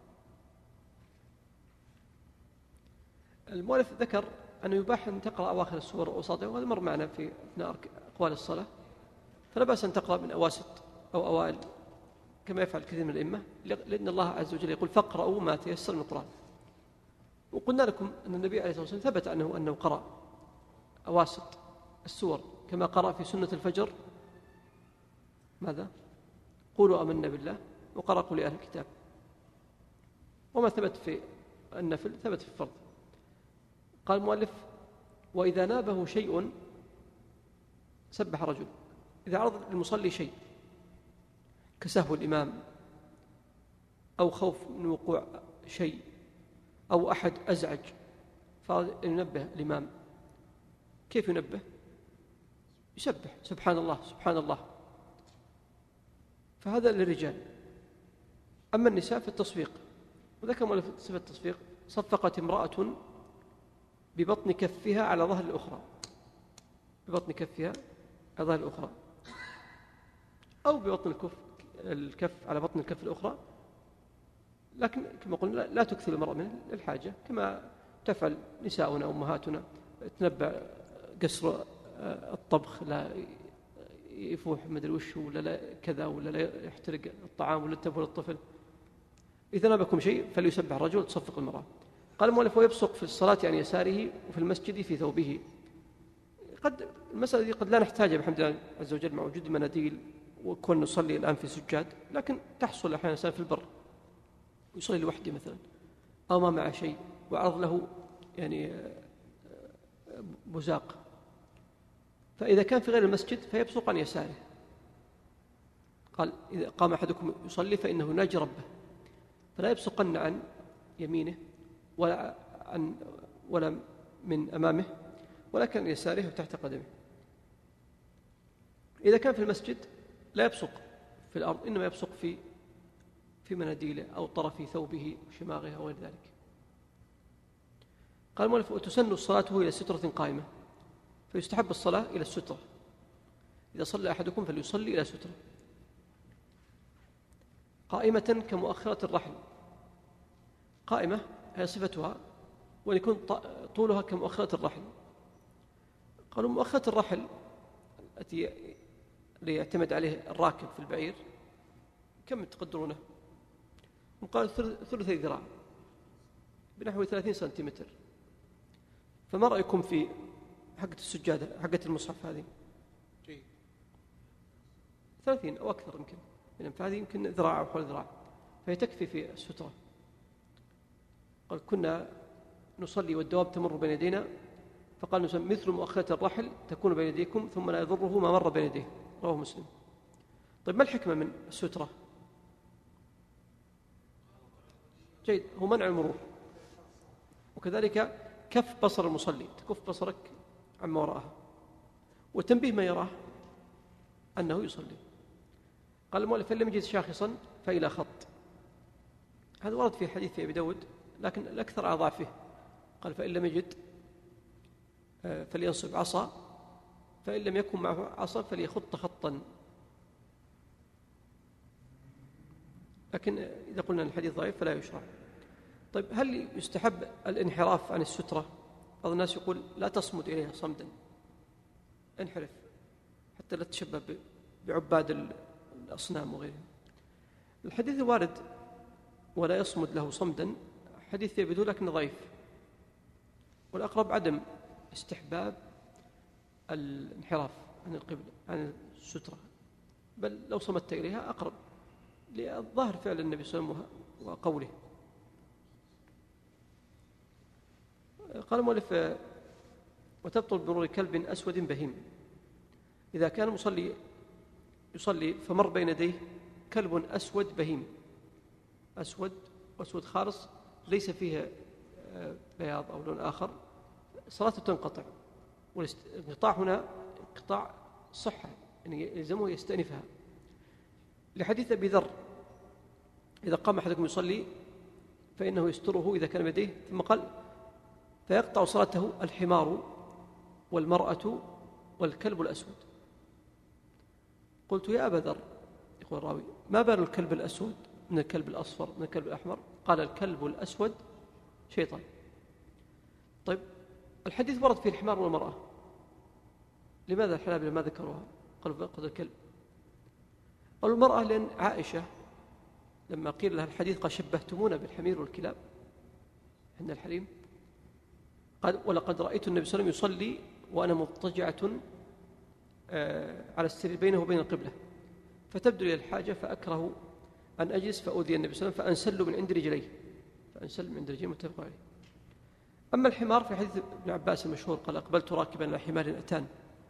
Speaker 2: المؤلف ذكر أنه يباح أن تقرأ أواخر السور وأوساطها، وهذا مر معنا في أثناء أقوال الصلاة، فلا بأس أن تقرأ من أواسط أو أوائل كما يفعل كثير من الأئمة، لأن الله عز وجل يقول فاقرأوا ما تيسر من القرآن. وقلنا لكم أن النبي عليه الصلاة والسلام ثبت أنه أنه قرأ أواسط السور كما قرأ في سنة الفجر ماذا؟ قولوا آمنا بالله، وقرأ قل لأهل الكتاب. وما ثبت في النفل ثبت في الفرض. قال المؤلف وإذا نابه شيء سبح رجل. إذا عرض المصلي شيء كسهو الإمام أو خوف من وقوع شيء أو أحد أزعج فينبه الإمام، كيف ينبه؟ يسبح سبحان الله سبحان الله، فهذا للرجال. أما النساء في التصفيق، وذكر مؤلف صفة التصفيق صفقت امرأة ببطن كفها على ظهر الأخرى، ببطن كفها على ظهر الأخرى، أو ببطن الكف الكف على بطن الكف الأخرى، لكن كما قلنا لا تكثر المرأة منه للحاجة كما تفعل نساؤنا وأمهاتنا، تنبع قصر الطبخ لا يفوح مدري وش ولا لا كذا ولا لا يحترق الطعام ولا تبول الطفل. إذا نابكم شيء فليسبح الرجل وتصفق المرأة. قال المؤلف ويبصق في الصلاة عن يساره وفي المسجد في ثوبه. قد المسألة دي قد لا نحتاجها بحمد الله عز وجل مع وجود مناديل وكون نصلي الآن في سجاد، لكن تحصل أحيانا إنسان في البر يصلي لوحده مثلا أو ما معه شيء وعرض له يعني بزاق، فإذا كان في غير المسجد فيبصق عن يساره. قال إذا قام أحدكم يصلي فإنه يناجي ربه، فلا يبصقن عن يمينه ولا عن ولا من أمامه ولكن عن يساره وتحت قدمه. إذا كان في المسجد لا يبصق في الأرض، إنما يبصق في في مناديله أو طرف ثوبه وشماغه أو غير ذلك. قال المؤلف وتسن الصلاة إلى سترة قائمة، فيستحب الصلاة إلى السترة. إذا صلى أحدكم فليصلي إلى سترة قائمة كمؤخرة الرحل. قائمة هي صفتها وأن يكون طولها كمؤخرة الرحل. قالوا مؤخرة الرحل التي يعتمد عليه الراكب في البعير كم تقدرونه؟ وقال ثلثي ذراع بنحو ثلاثين سنتيمتر. فما رأيكم في حقة السجادة حقة المصحف هذه؟
Speaker 4: جيد.
Speaker 2: ثلاثين أو أكثر يمكن، فهذه يمكن ذراع أو حول ذراع، فهي تكفي في السترة. قال كنا نصلي والدواب تمر بين يدينا، فقال نسمى مثل مؤخرة الرحل تكون بين يديكم ثم لا يضره ما مر بين يديه. رواه مسلم. طيب ما الحكمة من السترة؟ جيد، هو منع المرور، وكذلك كف بصر المصلي، تكف بصرك عما وراءها، وتنبيه ما يراه أنه يصلي. قال المؤلف فإن لم يجد شاخصا فإلى خط. هذا ورد في حديث في أبي داود لكن الأكثر على ضعفه. قال فإن لم يجد فلينصب عصا، فإن لم يكن معه عصا فليخط خطا. لكن إذا قلنا أن الحديث ضعيف فلا يشرع. طيب هل يستحب الانحراف عن السترة؟ بعض الناس يقول لا تصمد إليها صمدا، انحرف حتى لا تشبه بعباد الأصنام وغيرهم. الحديث الوارد ولا يصمد له صمدا حديث يبدو لكن ضعيف، والأقرب عدم استحباب الانحراف عن القبلة عن السترة، بل لو صمدت إليها أقرب للظاهر فعل النبي صلى الله عليه وسلم وقوله. قال المؤلف وتبطل بمرور كلب أسود بهيم. إذا كان المصلي يصلي فمر بين يديه كلب أسود بهيم، أسود وأسود خالص ليس فيه بياض أو لون آخر، صلاته تنقطع. والانقطاع هنا انقطاع صحة، يعني يلزمه يستأنفها، لحديث أبي ذر إذا قام أحدكم يصلي فإنه يستره إذا كان بيديه، ثم قال فيقطع صلاته الحمار والمرأة والكلب الأسود. قلت يا أبا ذر، يقول الراوي ما بال الكلب الأسود من الكلب الأصفر من الكلب الأحمر؟ قال الكلب الأسود شيطان. طيب الحديث ورد فيه الحمار والمرأة، لماذا الحنابلة ما ذكروها؟ قالوا قد الكلب. قالوا المرأة لأن عائشة لما قيل لها الحديث قال شبهتمونا بالحمير والكلاب عند الحليم، قال ولقد رأيت النبي صلى الله عليه وسلم يصلي وأنا مضطجعة على السرير بينه وبين القبلة، فتبدو لي الحاجة فأكره أن أجلس فأؤذي النبي صلى الله عليه وسلم فأنسل من عند رجليه فأنسل من عند رجليه متفق عليه. أما الحمار في حديث ابن عباس المشهور قال أقبلت راكبا على حمار أتان،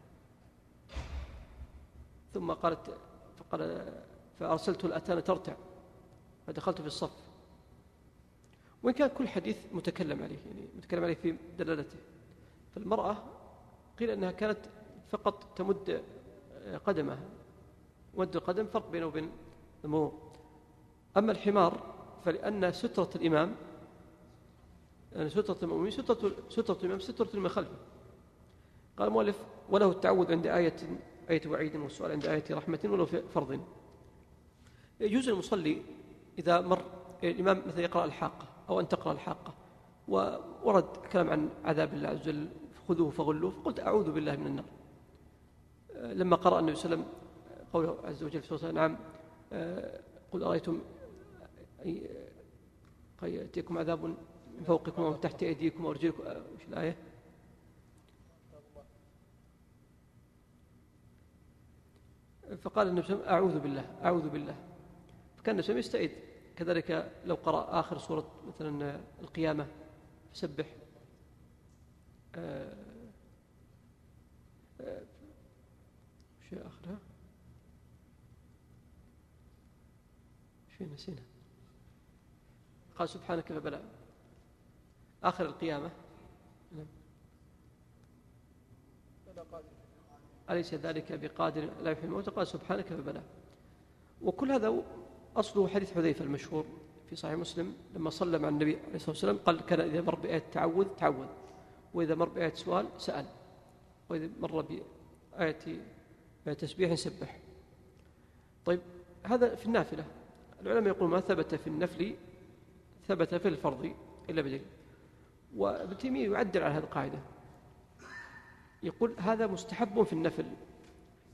Speaker 2: ثم قالت فقال فأرسلت الأتان ترتع فدخلت في الصف. وإن كان كل حديث متكلم عليه، يعني متكلم عليه في دلالته. فالمرأة قيل أنها كانت فقط تمد قدمها، مد القدم فرق بينه وبين المرور. أما الحمار فلأن سترة الإمام يعني سترة المؤمنين سترة, سترة الإمام سترة من خلفه. قال المؤلف وله التعوذ عند آية آية وعيد والسؤال عند آية رحمة ولو في فرض. يجوز المصلي إذا مر الإمام مثلا يقرأ الحاقة أو أن تقرأ الحاقة وورد كلام عن عذاب الله عز وجل خذوه فغلوه، فقلت أعوذ بالله من النار. لما قرأ النبي صلى الله عليه وسلم قوله عز وجل في سورة الأنعام قل أرأيتم يأتيكم عذاب من فوقكم ومن تحت أيديكم وأرجلكم، وش الآية؟ فقال النبي صلى الله عليه وسلم أعوذ بالله أعوذ بالله، فكان النبي صلى الله عليه وسلم يستعيذ. كذلك لو قرأ آخر سورة مثلا القيامة فسبح آه آه شيء آخرها شيء نسينا، قال سبحانك فبلى آخر القيامة أليس ذلك بقادر لا يحيي الموتى قال سبحانك فبلى. وكل هذا أصله حديث حذيفة المشهور في صحيح مسلم لما صلى مع النبي عليه الصلاة والسلام قال كان إذا مر بآية تعوذ تعوذ، وإذا مر بآية سؤال سأل، وإذا مر بآية تسبيح سبح. طيب هذا في النافلة. العلماء يقول ما ثبت في النفل ثبت في الفرض إلا بدليل. وابن تيمية يعدل على هذه القاعدة، يقول هذا مستحب في النفل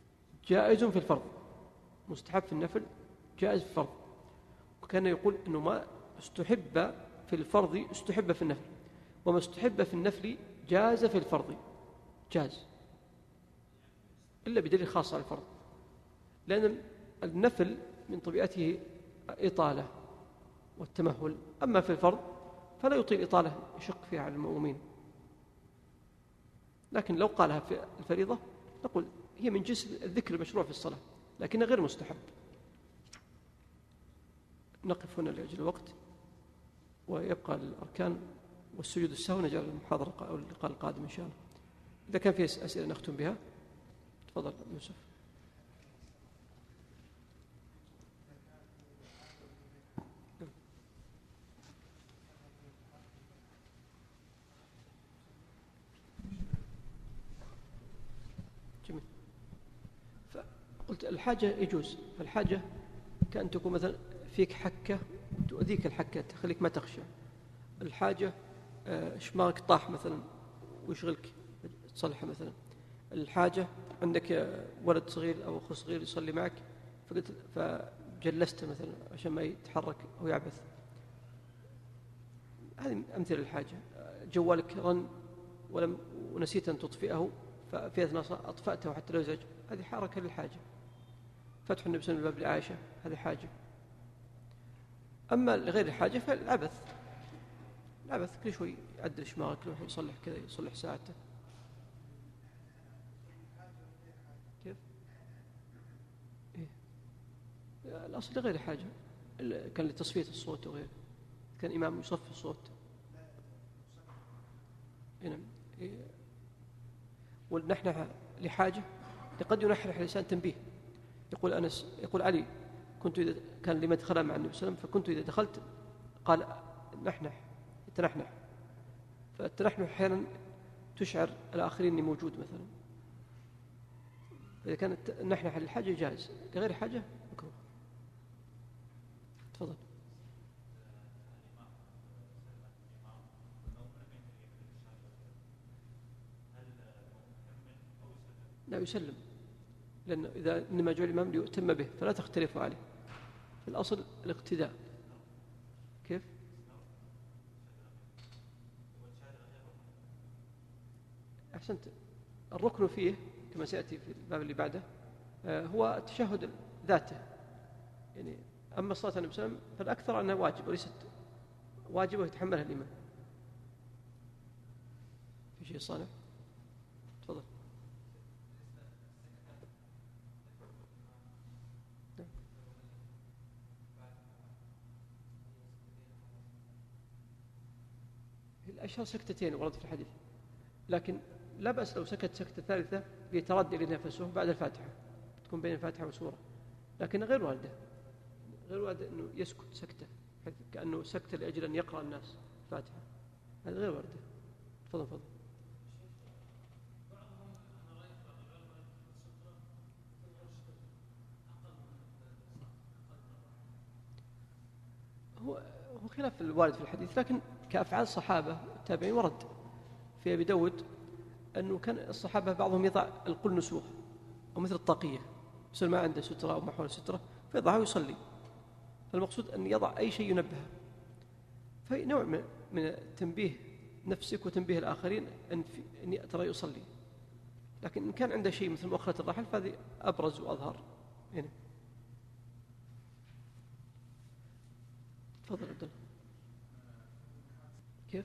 Speaker 2: جائز في الفرض، مستحب في النفل جائز في الفرض. وكان يقول أنه ما استحب في الفرض استحب في النفل، وما استحب في النفل جاز في الفرض، جاز إلا بدليل خاص على الفرض، لأن النفل من طبيعته إطالة والتمهل، أما في الفرض فلا يطيل إطالة يشق فيها على المؤمنين. لكن لو قالها في الفريضة نقول هي من جنس الذكر المشروع في الصلاة لكنها غير مستحب. نقف هنا لأجل الوقت، ويبقى الأركان والسجود السهو نجعل المحاضرة أو اللقاء القادم إن شاء الله. إذا كان في أسئلة نختم بها. تفضل يوسف. جميل. فقلت الحاجة يجوز، فالحاجة كأن تكون مثلا فيك حكة تؤذيك، الحكة تخليك ما تخشى. الحاجة شمارك طاح مثلا ويشغلك تصلحه مثلا. الحاجة عندك ولد صغير أو أخو صغير يصلي معك فقلت فجلسته مثلا عشان ما يتحرك أو يعبث. هذه أمثلة الحاجة. جوالك رن ولم ونسيت أن تطفئه ففي أثناء أطفأته حتى لو زج، هذه حركة للحاجة. فتح النبي صلى الله عليه وسلم الباب لعائشة هذه حاجة. أما لغير الحاجة فالعبث، العبث كل شوي يعدل شمارك يروح يصلح كذا يصلح ساعته. كيف؟ إيه؟ الأصل لغير حاجة، كان لتصفية الصوت وغيره، كان إمام يصفي الصوت. إيه؟ إيه؟ والنحنح لحاجة قد ينحنح الإنسان تنبيه. يقول أنس، يقول علي كنت إذا كان لما دخل مع النبي صلى الله عليه وسلم فكنت إذا دخلت قال نحنح يتنحنح، فالتنحنح أحيانا تشعر الآخرين أني موجود مثلا. إذا كانت نحنح للحاجة جائز، لغير حاجة مكروه. تفضل. لا يسلم، لأن إذا إنما جاء الإمام ليؤتم به فلا تختلفوا عليه، في الأصل الاقتداء. كيف؟ أحسنت. الركن فيه كما سيأتي في الباب اللي بعده هو التشهد ذاته، يعني أما الصلاة على النبي صلى الله عليه وسلم فالأكثر أنها واجب وليست واجبة يتحملها الإمام. في شيء صالح؟ تفضل. الأشهر سكتتين ورد في الحديث، لكن لا بأس لو سكت سكتة ثالثة بيتردد إلى نفسه بعد الفاتحة، تكون بين الفاتحة وسورة، لكن غير واردة، غير واردة أنه يسكت سكتة كأنه سكتة لأجل أن يقرأ الناس الفاتحة، هذا غير واردة. تفضل تفضل. هو هو خلاف الوارد في الحديث، لكن كأفعال الصحابة التابعين ورد في أبي داود أنه كان الصحابة بعضهم يضع القل نسوخ أو مثل الطاقية، مثل ما عنده سترة أو ما حول السترة فيضعها ويصلي. فالمقصود أن يضع أي شيء ينبهه، فهي نوع من تنبيه نفسك وتنبيه الآخرين أن أني ترى يصلي. لكن إن كان عنده شيء مثل مؤخرة الرحل فهذه أبرز وأظهر هنا. تفضل عبد الله. كيف؟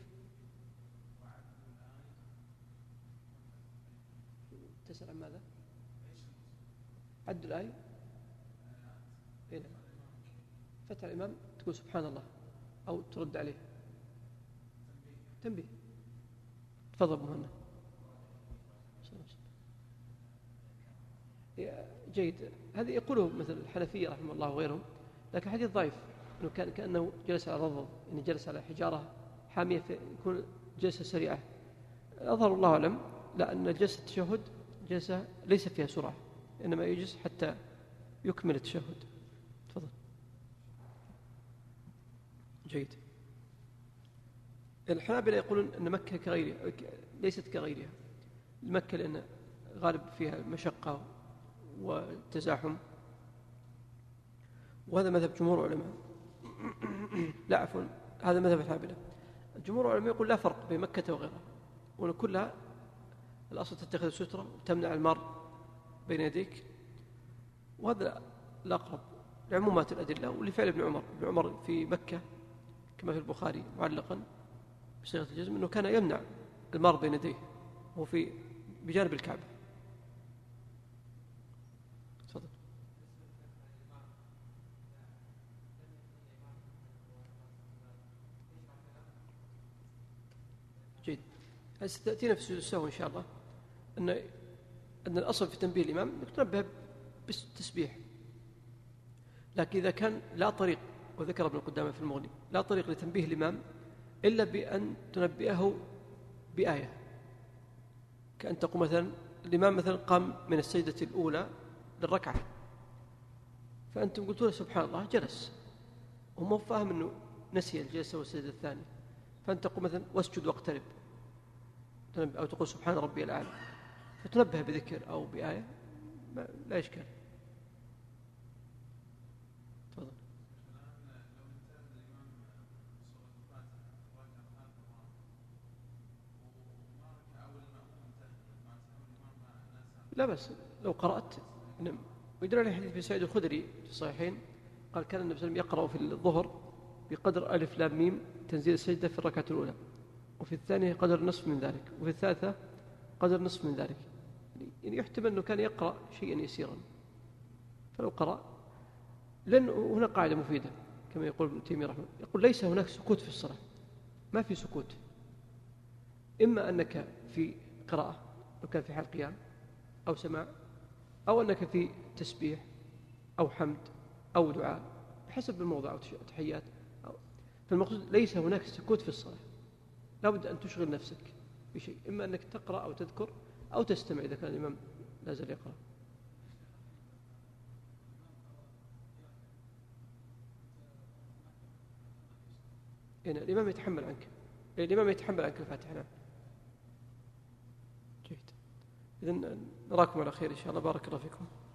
Speaker 2: تسأل عن ماذا؟ عد الآية؟ هنا فتح الإمام تقول سبحان الله أو ترد عليه تنبيه. تفضل مهنا. جيد. هذه يقوله مثل الحنفية رحمه الله وغيرهم، لكن حديث ضعيف أنه كان كأنه جلس على رضض، يعني جلس على حجارة حامية يكون جلسة سريعة. أظهر الله أعلم لا أن جلسة التشهد جلسة ليس فيها سرعة، إنما يجلس حتى يكمل التشهد. تفضل. جيد. الحنابلة يقولون أن مكة كغيرها، ليست كغيرها. مكة لأن غالب فيها مشقة والتزاحم، وهذا مذهب جمهور العلماء. لا عفوا، هذا مذهب الحنابلة. الجمهور العلماء يقول لا فرق بين مكة وغيرها، وأن كلها الأصل تتخذ سترة وتمنع المار بين يديك، وهذا الأقرب لعمومات الأدلة ولفعل ابن عمر. ابن عمر في مكة كما في البخاري معلقا بصيغة الجزم أنه كان يمنع المار بين يديه وهو في بجانب الكعبة. تفضل. جيد. ستأتينا في سجود السهو إن شاء الله أن أن الأصل في تنبيه الإمام أنك تنبه بالتسبيح، لكن إذا كان لا طريق، وذكر ابن قدامة في المغني، لا طريق لتنبيه الإمام إلا بأن تنبئه بآية، كأن تقول مثلا الإمام مثلا قام من السجدة الأولى للركعة، فأنتم قلتوا له سبحان الله جلس وهم فاهم أنه نسي الجلسة والسجدة الثانية، فأنت تقول مثلا واسجد واقترب، أو تقول سبحان ربي الأعلى، فتنبه بذكر أو بآية لا إشكال. تفضل. لا بس لو قرأت نعم. ويدل على حديث ابن سعيد الخدري في الصحيحين قال كان النبي صلى الله عليه وسلم يقرأ في الظهر بقدر ألف لام ميم تنزيل السجدة في الركعة الأولى، وفي الثانية قدر نصف من ذلك، وفي الثالثة قدر نصف من ذلك. يعني يحتمل أنه كان يقرأ شيئا يسيرا، فلو قرأ، لأن هنا قاعدة مفيدة كما يقول ابن تيمية رحمه الله، يقول ليس هناك سكوت في الصلاة، ما في سكوت، إما أنك في قراءة لو كان في حال قيام أو سماع، أو أنك في تسبيح أو حمد أو دعاء بحسب الموضع أو تحيات. فالمقصود ليس هناك سكوت في الصلاة، لا بد أن تشغل نفسك بشيء، إما أنك تقرأ أو تذكر أو تستمع إذا كان الإمام لا زال يقرأ. يعني الإمام يتحمل عنك، الإمام يتحمل عنك الفاتحة. نعم. جيد. إذن نراكم على خير إن شاء الله. بارك الله فيكم.